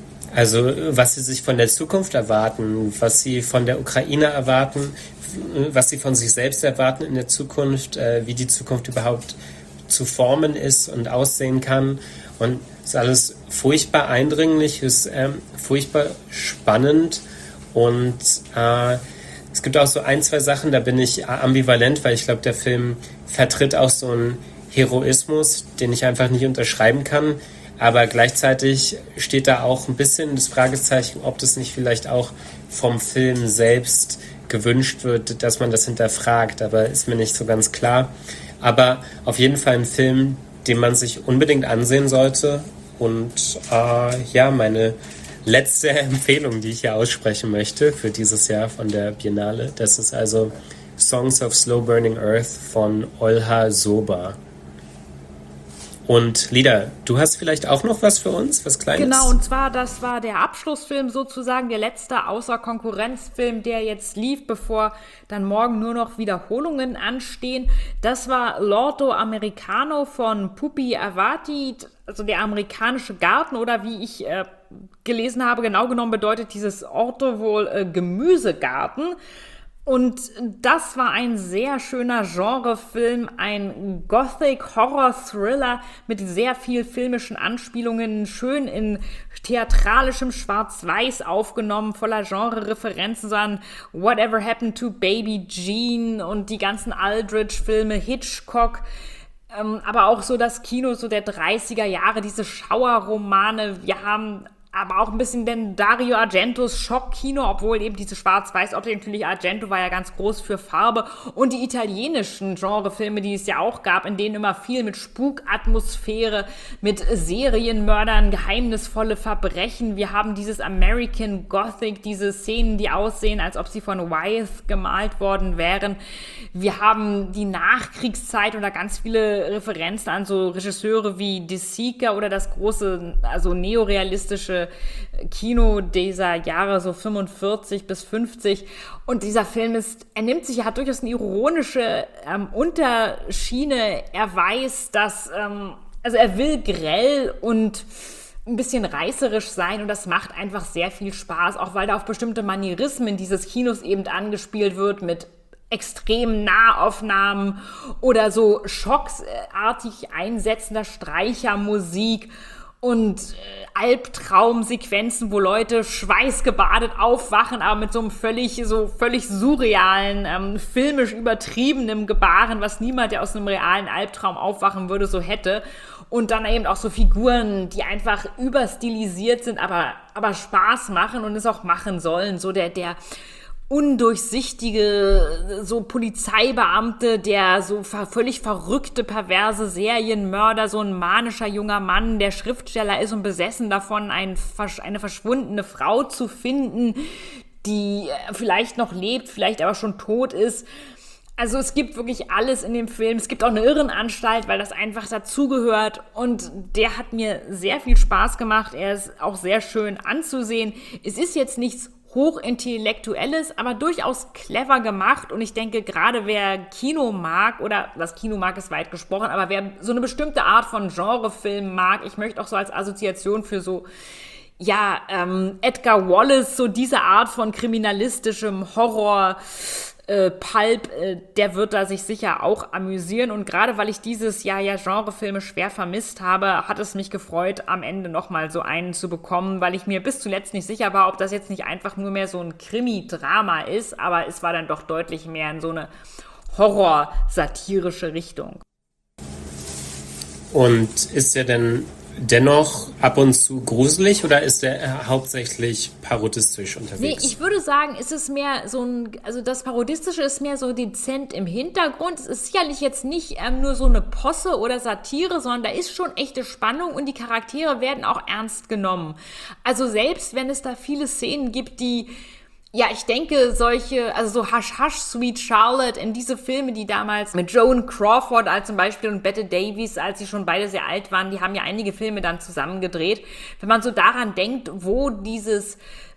also was sie sich von der Zukunft erwarten, was sie von der Ukraine erwarten, was sie von sich selbst erwarten in der Zukunft, äh, wie die Zukunft überhaupt zu formen ist und aussehen kann. Und es ist alles furchtbar eindringlich, ist ähm, furchtbar spannend und äh, es gibt auch so ein, zwei Sachen, da bin ich ambivalent, weil ich glaube, der Film vertritt auch so einen Heroismus, den ich einfach nicht unterschreiben kann, aber gleichzeitig steht da auch ein bisschen das Fragezeichen, ob das nicht vielleicht auch vom Film selbst gewünscht wird, dass man das hinterfragt, aber ist mir nicht so ganz klar. Aber auf jeden Fall ein Film, den man sich unbedingt ansehen sollte. Und äh, ja, meine letzte Empfehlung, die ich hier aussprechen möchte für dieses Jahr von der Biennale, das ist also Songs of Slow Burning Earth von Olha Soba. Und Lida, du hast vielleicht auch noch was für uns, was Kleines? Genau, und zwar, das war der Abschlussfilm sozusagen, der letzte außer Konkurrenzfilm, der jetzt lief, bevor dann morgen nur noch Wiederholungen anstehen. Das war L'Orto Americano von Pupi Avati, also der amerikanische Garten, oder wie ich äh, gelesen habe, genau genommen bedeutet dieses Orto wohl äh, Gemüsegarten. Und das war ein sehr schöner Genrefilm, ein Gothic-Horror-Thriller mit sehr viel filmischen Anspielungen, schön in theatralischem Schwarz-Weiß aufgenommen, voller Genre-Referenzen, so an Whatever Happened to Baby Jean und die ganzen Aldrich-Filme, Hitchcock, ähm, aber auch so das Kino so der dreißiger Jahre, diese Schauerromane. Wir haben aber auch ein bisschen den Dario Argentos Schockkino, obwohl eben diese Schwarz-Weiß-Optik, natürlich Argento war ja ganz groß für Farbe, und die italienischen Genrefilme, die es ja auch gab, in denen immer viel mit Spukatmosphäre, mit Serienmördern, geheimnisvolle Verbrechen. Wir haben dieses American Gothic, diese Szenen, die aussehen, als ob sie von Wyeth gemalt worden wären. Wir haben die Nachkriegszeit und da ganz viele Referenzen an so Regisseure wie De Sica oder das große, also neorealistische Kino dieser Jahre, so fünfundvierzig bis fünfzig. Und dieser Film ist, er nimmt sich, er hat durchaus eine ironische ähm, Unterschiene. Er weiß, dass, ähm, also er will grell und ein bisschen reißerisch sein und das macht einfach sehr viel Spaß, auch weil da auf bestimmte Manierismen dieses Kinos eben angespielt wird mit extremen Nahaufnahmen oder so schocksartig einsetzender Streichermusik und äh, Albtraumsequenzen, wo Leute schweißgebadet aufwachen, aber mit so einem völlig, so völlig surrealen, ähm, filmisch übertriebenem Gebaren, was niemand, der aus einem realen Albtraum aufwachen würde, so hätte. Und dann eben auch so Figuren, die einfach überstilisiert sind, aber, aber Spaß machen und es auch machen sollen. So der, der undurchsichtige, so Polizeibeamte, der so ver- völlig verrückte, perverse Serienmörder, so ein manischer junger Mann, der Schriftsteller ist und besessen davon, ein, eine verschwundene Frau zu finden, die vielleicht noch lebt, vielleicht aber schon tot ist. Also es gibt wirklich alles in dem Film. Es gibt auch eine Irrenanstalt, weil das einfach dazugehört. Und der hat mir sehr viel Spaß gemacht. Er ist auch sehr schön anzusehen. Es ist jetzt nichts Hochintellektuelles, aber durchaus clever gemacht. Und ich denke, gerade wer Kino mag, oder das Kino mag ist weit gesprochen, aber wer so eine bestimmte Art von Genrefilm mag, ich möchte auch so als Assoziation für so ja, ähm, Edgar Wallace, so diese Art von kriminalistischem Horror, äh, Pulp, äh, der wird da sich sicher auch amüsieren. Und gerade weil ich dieses Jahr ja Genrefilme schwer vermisst habe, hat es mich gefreut, am Ende nochmal so einen zu bekommen, weil ich mir bis zuletzt nicht sicher war, ob das jetzt nicht einfach nur mehr so ein Krimi-Drama ist, aber es war dann doch deutlich mehr in so eine horror-satirische Richtung. Und ist er denn dennoch ab und zu gruselig oder ist er hauptsächlich parodistisch unterwegs? Nee, ich würde sagen, es ist mehr so ein, also das Parodistische ist mehr so dezent im Hintergrund. Es ist sicherlich jetzt nicht ähm, nur so eine Posse oder Satire, sondern da ist schon echte Spannung und die Charaktere werden auch ernst genommen. Also selbst wenn es da viele Szenen gibt, die ja, ich denke, solche, also so Hush Hush, Sweet Charlotte, in diese Filme, die damals mit Joan Crawford als zum Beispiel und Bette Davis, als sie schon beide sehr alt waren, die haben ja einige Filme dann zusammen gedreht. Wenn man so daran denkt, wo dieses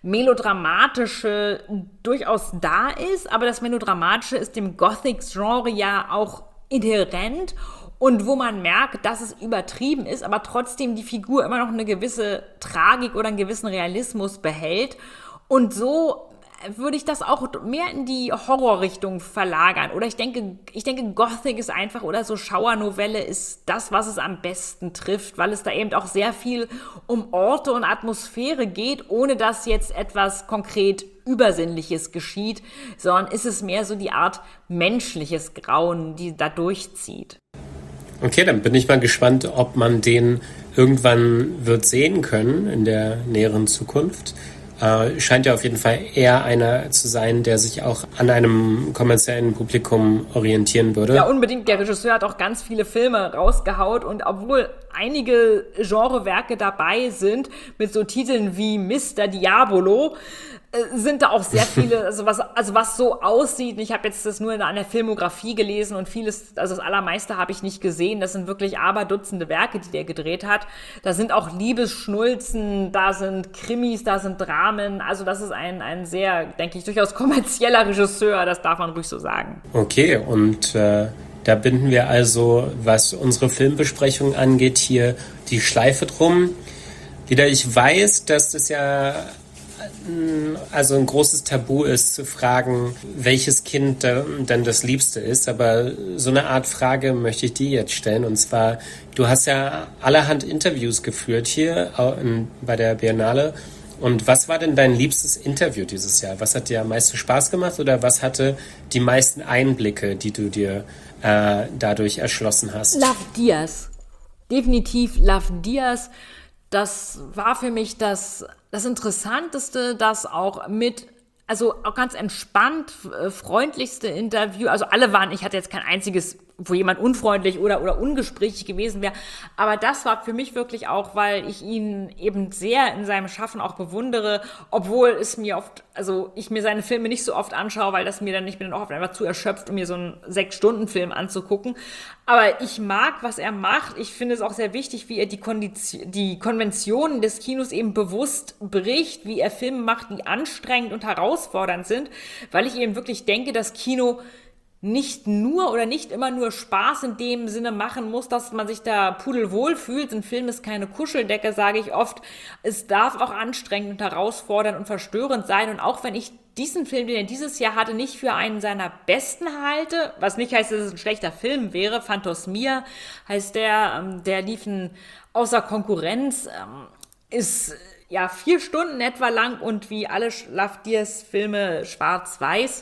Melodramatische durchaus da ist, aber das Melodramatische ist dem Gothic-Genre ja auch inhärent und wo man merkt, dass es übertrieben ist, aber trotzdem die Figur immer noch eine gewisse Tragik oder einen gewissen Realismus behält. Und so würde ich das auch mehr in die Horrorrichtung verlagern. Oder ich denke, ich denke, Gothic ist einfach, oder so Schauernovelle ist das, was es am besten trifft, weil es da eben auch sehr viel um Orte und Atmosphäre geht, ohne dass jetzt etwas konkret Übersinnliches geschieht, sondern ist es mehr so die Art menschliches Grauen, die da durchzieht. Okay, dann bin ich mal gespannt, ob man den irgendwann wird sehen können in der näheren Zukunft. Äh, scheint ja auf jeden Fall eher einer zu sein, der sich auch an einem kommerziellen Publikum orientieren würde. Ja, unbedingt. Der Regisseur hat auch ganz viele Filme rausgehaut und obwohl einige Genrewerke dabei sind, mit so Titeln wie Mister Diabolo, äh, sind da auch sehr viele, also was, also was so aussieht. Ich habe jetzt das nur in einer Filmografie gelesen und vieles, also das Allermeiste habe ich nicht gesehen. Das sind wirklich Aberdutzende Werke, die der gedreht hat. Da sind auch Liebesschnulzen, da sind Krimis, da sind Dramen. Also das ist ein, ein sehr, denke ich, durchaus kommerzieller Regisseur, das darf man ruhig so sagen. Okay, und äh, da binden wir also, was unsere Filmbesprechung angeht, hier die Schleife drum. Wieder, ich weiß, dass das ja also ein großes Tabu ist, zu fragen, welches Kind denn das Liebste ist. Aber so eine Art Frage möchte ich dir jetzt stellen. Und zwar, du hast ja allerhand Interviews geführt hier bei der Biennale. Und was war denn dein liebstes Interview dieses Jahr? Was hat dir am meisten Spaß gemacht oder was hatte die meisten Einblicke, die du dir äh, dadurch erschlossen hast? Love Diaz. Definitiv Love Diaz. Das war für mich das, das Interessanteste, das auch mit, also auch ganz entspannt, äh, freundlichste Interview. Also alle waren, ich hatte jetzt kein einziges, wo jemand unfreundlich oder, oder ungesprächig gewesen wäre. Aber das war für mich wirklich auch, weil ich ihn eben sehr in seinem Schaffen auch bewundere, obwohl es mir oft, also ich mir seine Filme nicht so oft anschaue, weil das mir dann, ich bin dann auch oft einfach zu erschöpft, um mir so einen Sechs-Stunden-Film anzugucken. Aber ich mag, was er macht. Ich finde es auch sehr wichtig, wie er die, Kondition, die Konventionen des Kinos eben bewusst bricht, wie er Filme macht, die anstrengend und herausfordernd sind, weil ich eben wirklich denke, dass Kino nicht nur oder nicht immer nur Spaß in dem Sinne machen muss, dass man sich da pudelwohl fühlt. Ein Film ist keine Kuscheldecke, sage ich oft. Es darf auch anstrengend und herausfordernd und verstörend sein. Und auch wenn ich diesen Film, den er dieses Jahr hatte, nicht für einen seiner besten halte, was nicht heißt, dass es ein schlechter Film wäre, Phantosmir heißt der, der lief ein außer Konkurrenz, ist ja vier Stunden etwa lang und wie alle Lafdiers Filme schwarz-weiß,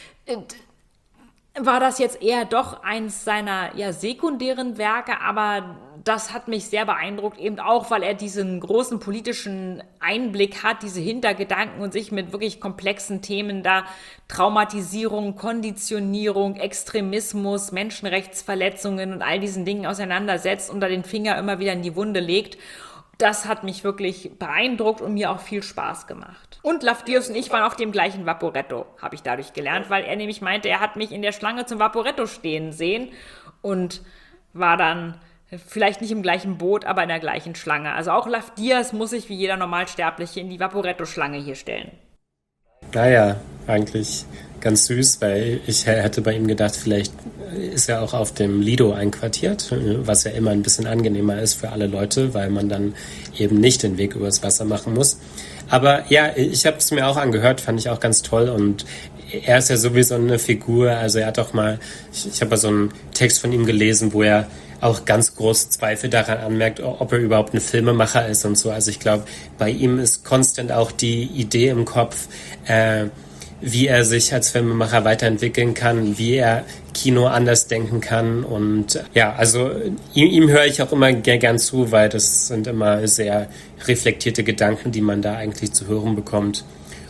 war das jetzt eher doch eins seiner ja sekundären Werke, aber das hat mich sehr beeindruckt, eben auch, weil er diesen großen politischen Einblick hat, diese Hintergedanken und sich mit wirklich komplexen Themen da Traumatisierung, Konditionierung, Extremismus, Menschenrechtsverletzungen und all diesen Dingen auseinandersetzt und da den Finger immer wieder in die Wunde legt. Das hat mich wirklich beeindruckt und mir auch viel Spaß gemacht. Und Lafdius und ich waren auf dem gleichen Vaporetto, habe ich dadurch gelernt, weil er nämlich meinte, er hat mich in der Schlange zum Vaporetto stehen sehen und war dann vielleicht nicht im gleichen Boot, aber in der gleichen Schlange. Also auch Lafdius muss sich wie jeder Normalsterbliche in die Vaporetto-Schlange hier stellen. Naja, eigentlich ganz süß, weil ich hätte bei ihm gedacht, vielleicht ist er auch auf dem Lido einquartiert, was ja immer ein bisschen angenehmer ist für alle Leute, weil man dann eben nicht den Weg übers Wasser machen muss. Aber ja, ich habe es mir auch angehört, fand ich auch ganz toll und er ist ja sowieso eine Figur, also er hat auch mal, ich, ich habe ja so einen Text von ihm gelesen, wo er auch ganz große Zweifel daran anmerkt, ob er überhaupt ein Filmemacher ist und so. Also ich glaube, bei ihm ist konstant auch die Idee im Kopf, äh, wie er sich als Filmemacher weiterentwickeln kann, wie er Kino anders denken kann. Und ja, also ihm, ihm höre ich auch immer gern zu, weil das sind immer sehr reflektierte Gedanken, die man da eigentlich zu hören bekommt.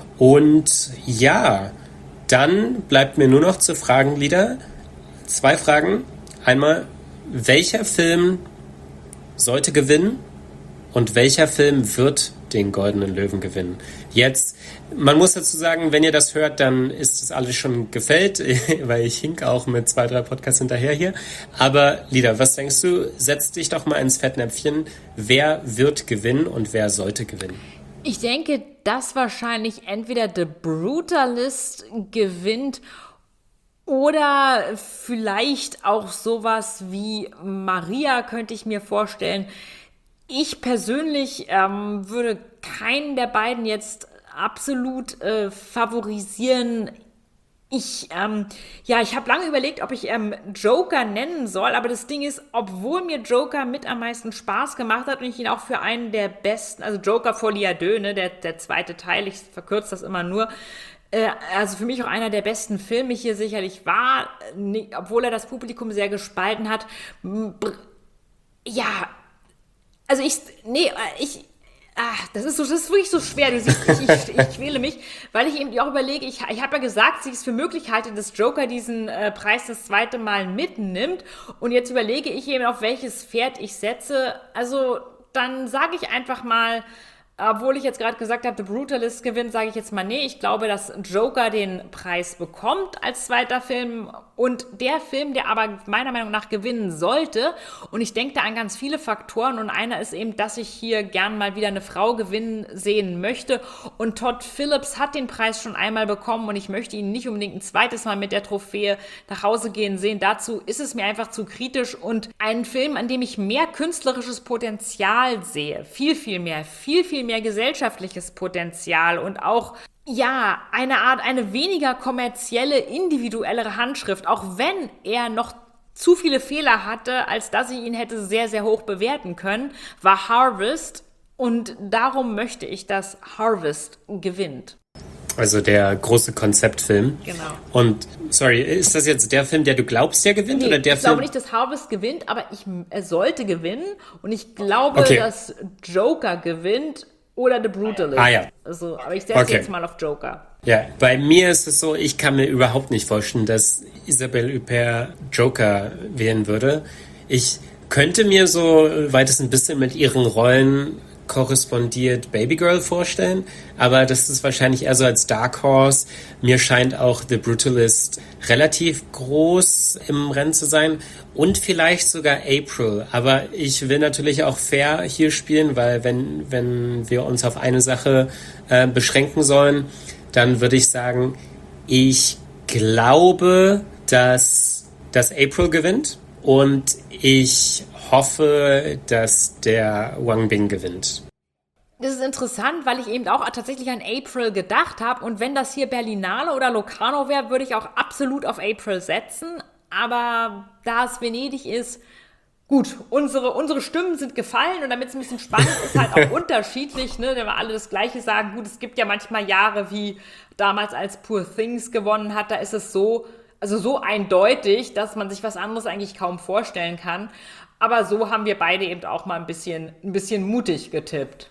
Und ja, dann bleibt mir nur noch zu fragen, Lieder. Zwei Fragen. Einmal, welcher Film sollte gewinnen und welcher Film wird den Goldenen Löwen gewinnen? Jetzt, man muss dazu sagen, wenn ihr das hört, dann ist das alles schon gefällt, weil ich hink auch mit zwei, drei Podcasts hinterher hier. Aber Lieder, was denkst du? Setz dich doch mal ins Fettnäpfchen. Wer wird gewinnen und wer sollte gewinnen? Ich denke, dass wahrscheinlich entweder The Brutalist gewinnt oder vielleicht auch sowas wie Maria, könnte ich mir vorstellen. Ich persönlich ähm, würde keinen der beiden jetzt absolut äh, favorisieren. Ich, ähm, ja, ich habe lange überlegt, ob ich ähm, Joker nennen soll, aber das Ding ist, obwohl mir Joker mit am meisten Spaß gemacht hat und ich ihn auch für einen der besten, also Joker Folie à Deux, ne, der, der zweite Teil, ich verkürze das immer nur, äh, also für mich auch einer der besten Filme hier sicherlich war, ne, obwohl er das Publikum sehr gespalten hat. Br- ja, also ich, nee, ich, ach, das ist so, das ist wirklich so schwer. Du siehst, ich, ich, ich quäle mich, weil ich eben auch überlege, ich, ich habe ja gesagt, dass ich es für möglich halte, dass Joker diesen äh, Preis das zweite Mal mitnimmt. Und jetzt überlege ich eben, auf welches Pferd ich setze. Also dann sage ich einfach mal, obwohl ich jetzt gerade gesagt habe, The Brutalist gewinnt, sage ich jetzt mal, nee, ich glaube, dass Joker den Preis bekommt als zweiter Film und der Film, der aber meiner Meinung nach gewinnen sollte, und ich denke da an ganz viele Faktoren und einer ist eben, dass ich hier gern mal wieder eine Frau gewinnen sehen möchte und Todd Phillips hat den Preis schon einmal bekommen und ich möchte ihn nicht unbedingt ein zweites Mal mit der Trophäe nach Hause gehen sehen. Dazu ist es mir einfach zu kritisch und ein Film, an dem ich mehr künstlerisches Potenzial sehe, viel, viel mehr, viel, viel mehr gesellschaftliches Potenzial und auch, ja, eine Art, eine weniger kommerzielle, individuellere Handschrift, auch wenn er noch zu viele Fehler hatte, als dass ich ihn hätte sehr, sehr hoch bewerten können, war Harvest und darum möchte ich, dass Harvest gewinnt. Also der große Konzeptfilm. Genau. Und, sorry, ist das jetzt der Film, der du glaubst, der gewinnt? Nee, oder der ich Film? glaube nicht, dass Harvest gewinnt, aber ich, er sollte gewinnen und ich glaube, Okay. dass Joker gewinnt oder The Brutalist. Ah, ja. Also, aber ich setze Okay. jetzt mal auf Joker. Ja, bei mir ist es so, ich kann mir überhaupt nicht vorstellen, dass Isabelle Huppert Joker wählen würde. Ich könnte mir so, weil das ein bisschen mit ihren Rollen korrespondiert, Babygirl vorstellen, aber das ist wahrscheinlich eher so als Dark Horse. Mir scheint auch The Brutalist relativ groß im Rennen zu sein und vielleicht sogar April, aber ich will natürlich auch fair hier spielen, weil wenn, wenn wir uns auf eine Sache äh, beschränken sollen, dann würde ich sagen, ich glaube dass, dass April gewinnt und ich hoffe, dass der Wang Bing gewinnt. Das ist interessant, weil ich eben auch tatsächlich an April gedacht habe. Und wenn das hier Berlinale oder Locarno wäre, würde ich auch absolut auf April setzen. Aber da es Venedig ist, gut, unsere, unsere Stimmen sind gefallen. Und damit es ein bisschen spannend ist, halt auch unterschiedlich, ne? Wenn wir alle das Gleiche sagen. Gut, es gibt ja manchmal Jahre wie damals, als Poor Things gewonnen hat. Da ist es so, also so eindeutig, dass man sich was anderes eigentlich kaum vorstellen kann. Aber so haben wir beide eben auch mal ein bisschen, ein bisschen mutig getippt.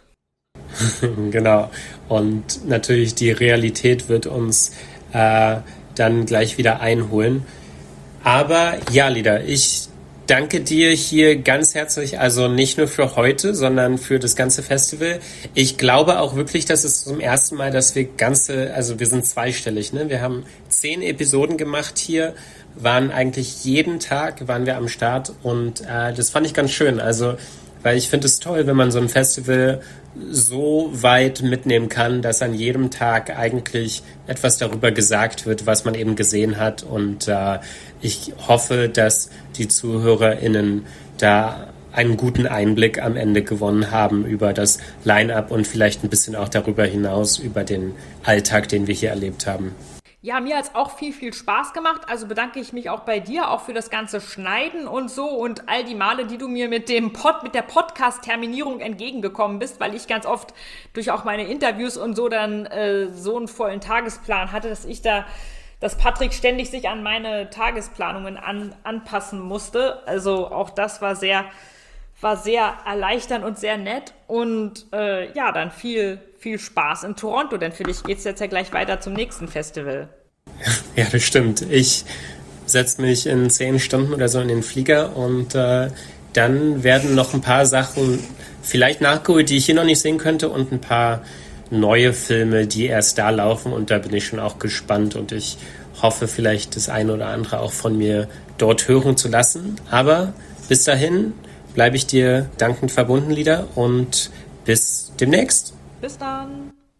Genau. Und natürlich die Realität wird uns äh, dann gleich wieder einholen. Aber ja, Lida, ich danke dir hier ganz herzlich, also nicht nur für heute, sondern für das ganze Festival. Ich glaube auch wirklich, dass es zum ersten Mal, dass wir ganze, also wir sind zweistellig, ne? Wir haben zehn Episoden gemacht hier, waren eigentlich jeden Tag, waren wir am Start und äh, das fand ich ganz schön. Also, weil ich finde es toll, wenn man so ein Festival so weit mitnehmen kann, dass an jedem Tag eigentlich etwas darüber gesagt wird, was man eben gesehen hat. Und äh, ich hoffe, dass die ZuhörerInnen da einen guten Einblick am Ende gewonnen haben über das Line-Up und vielleicht ein bisschen auch darüber hinaus über den Alltag, den wir hier erlebt haben. Ja, mir hat es auch viel, viel Spaß gemacht. Also bedanke ich mich auch bei dir, auch für das ganze Schneiden und so und all die Male, die du mir mit dem Pod, mit der Podcast-Terminierung entgegengekommen bist, weil ich ganz oft durch auch meine Interviews und so dann äh, so einen vollen Tagesplan hatte, dass ich da, dass Patrick ständig sich an meine Tagesplanungen an, anpassen musste. Also auch das war sehr, war sehr erleichternd und sehr nett. Und äh, ja, dann viel, viel Spaß in Toronto, denn für dich geht's jetzt ja gleich weiter zum nächsten Festival. Ja, das stimmt. Ich setze mich in zehn Stunden oder so in den Flieger und äh, dann werden noch ein paar Sachen vielleicht nachgeholt, die ich hier noch nicht sehen könnte und ein paar neue Filme, die erst da laufen und da bin ich schon auch gespannt und ich hoffe vielleicht das eine oder andere auch von mir dort hören zu lassen. Aber bis dahin bleibe ich dir dankend verbunden, Lida, und bis demnächst. Bis dann.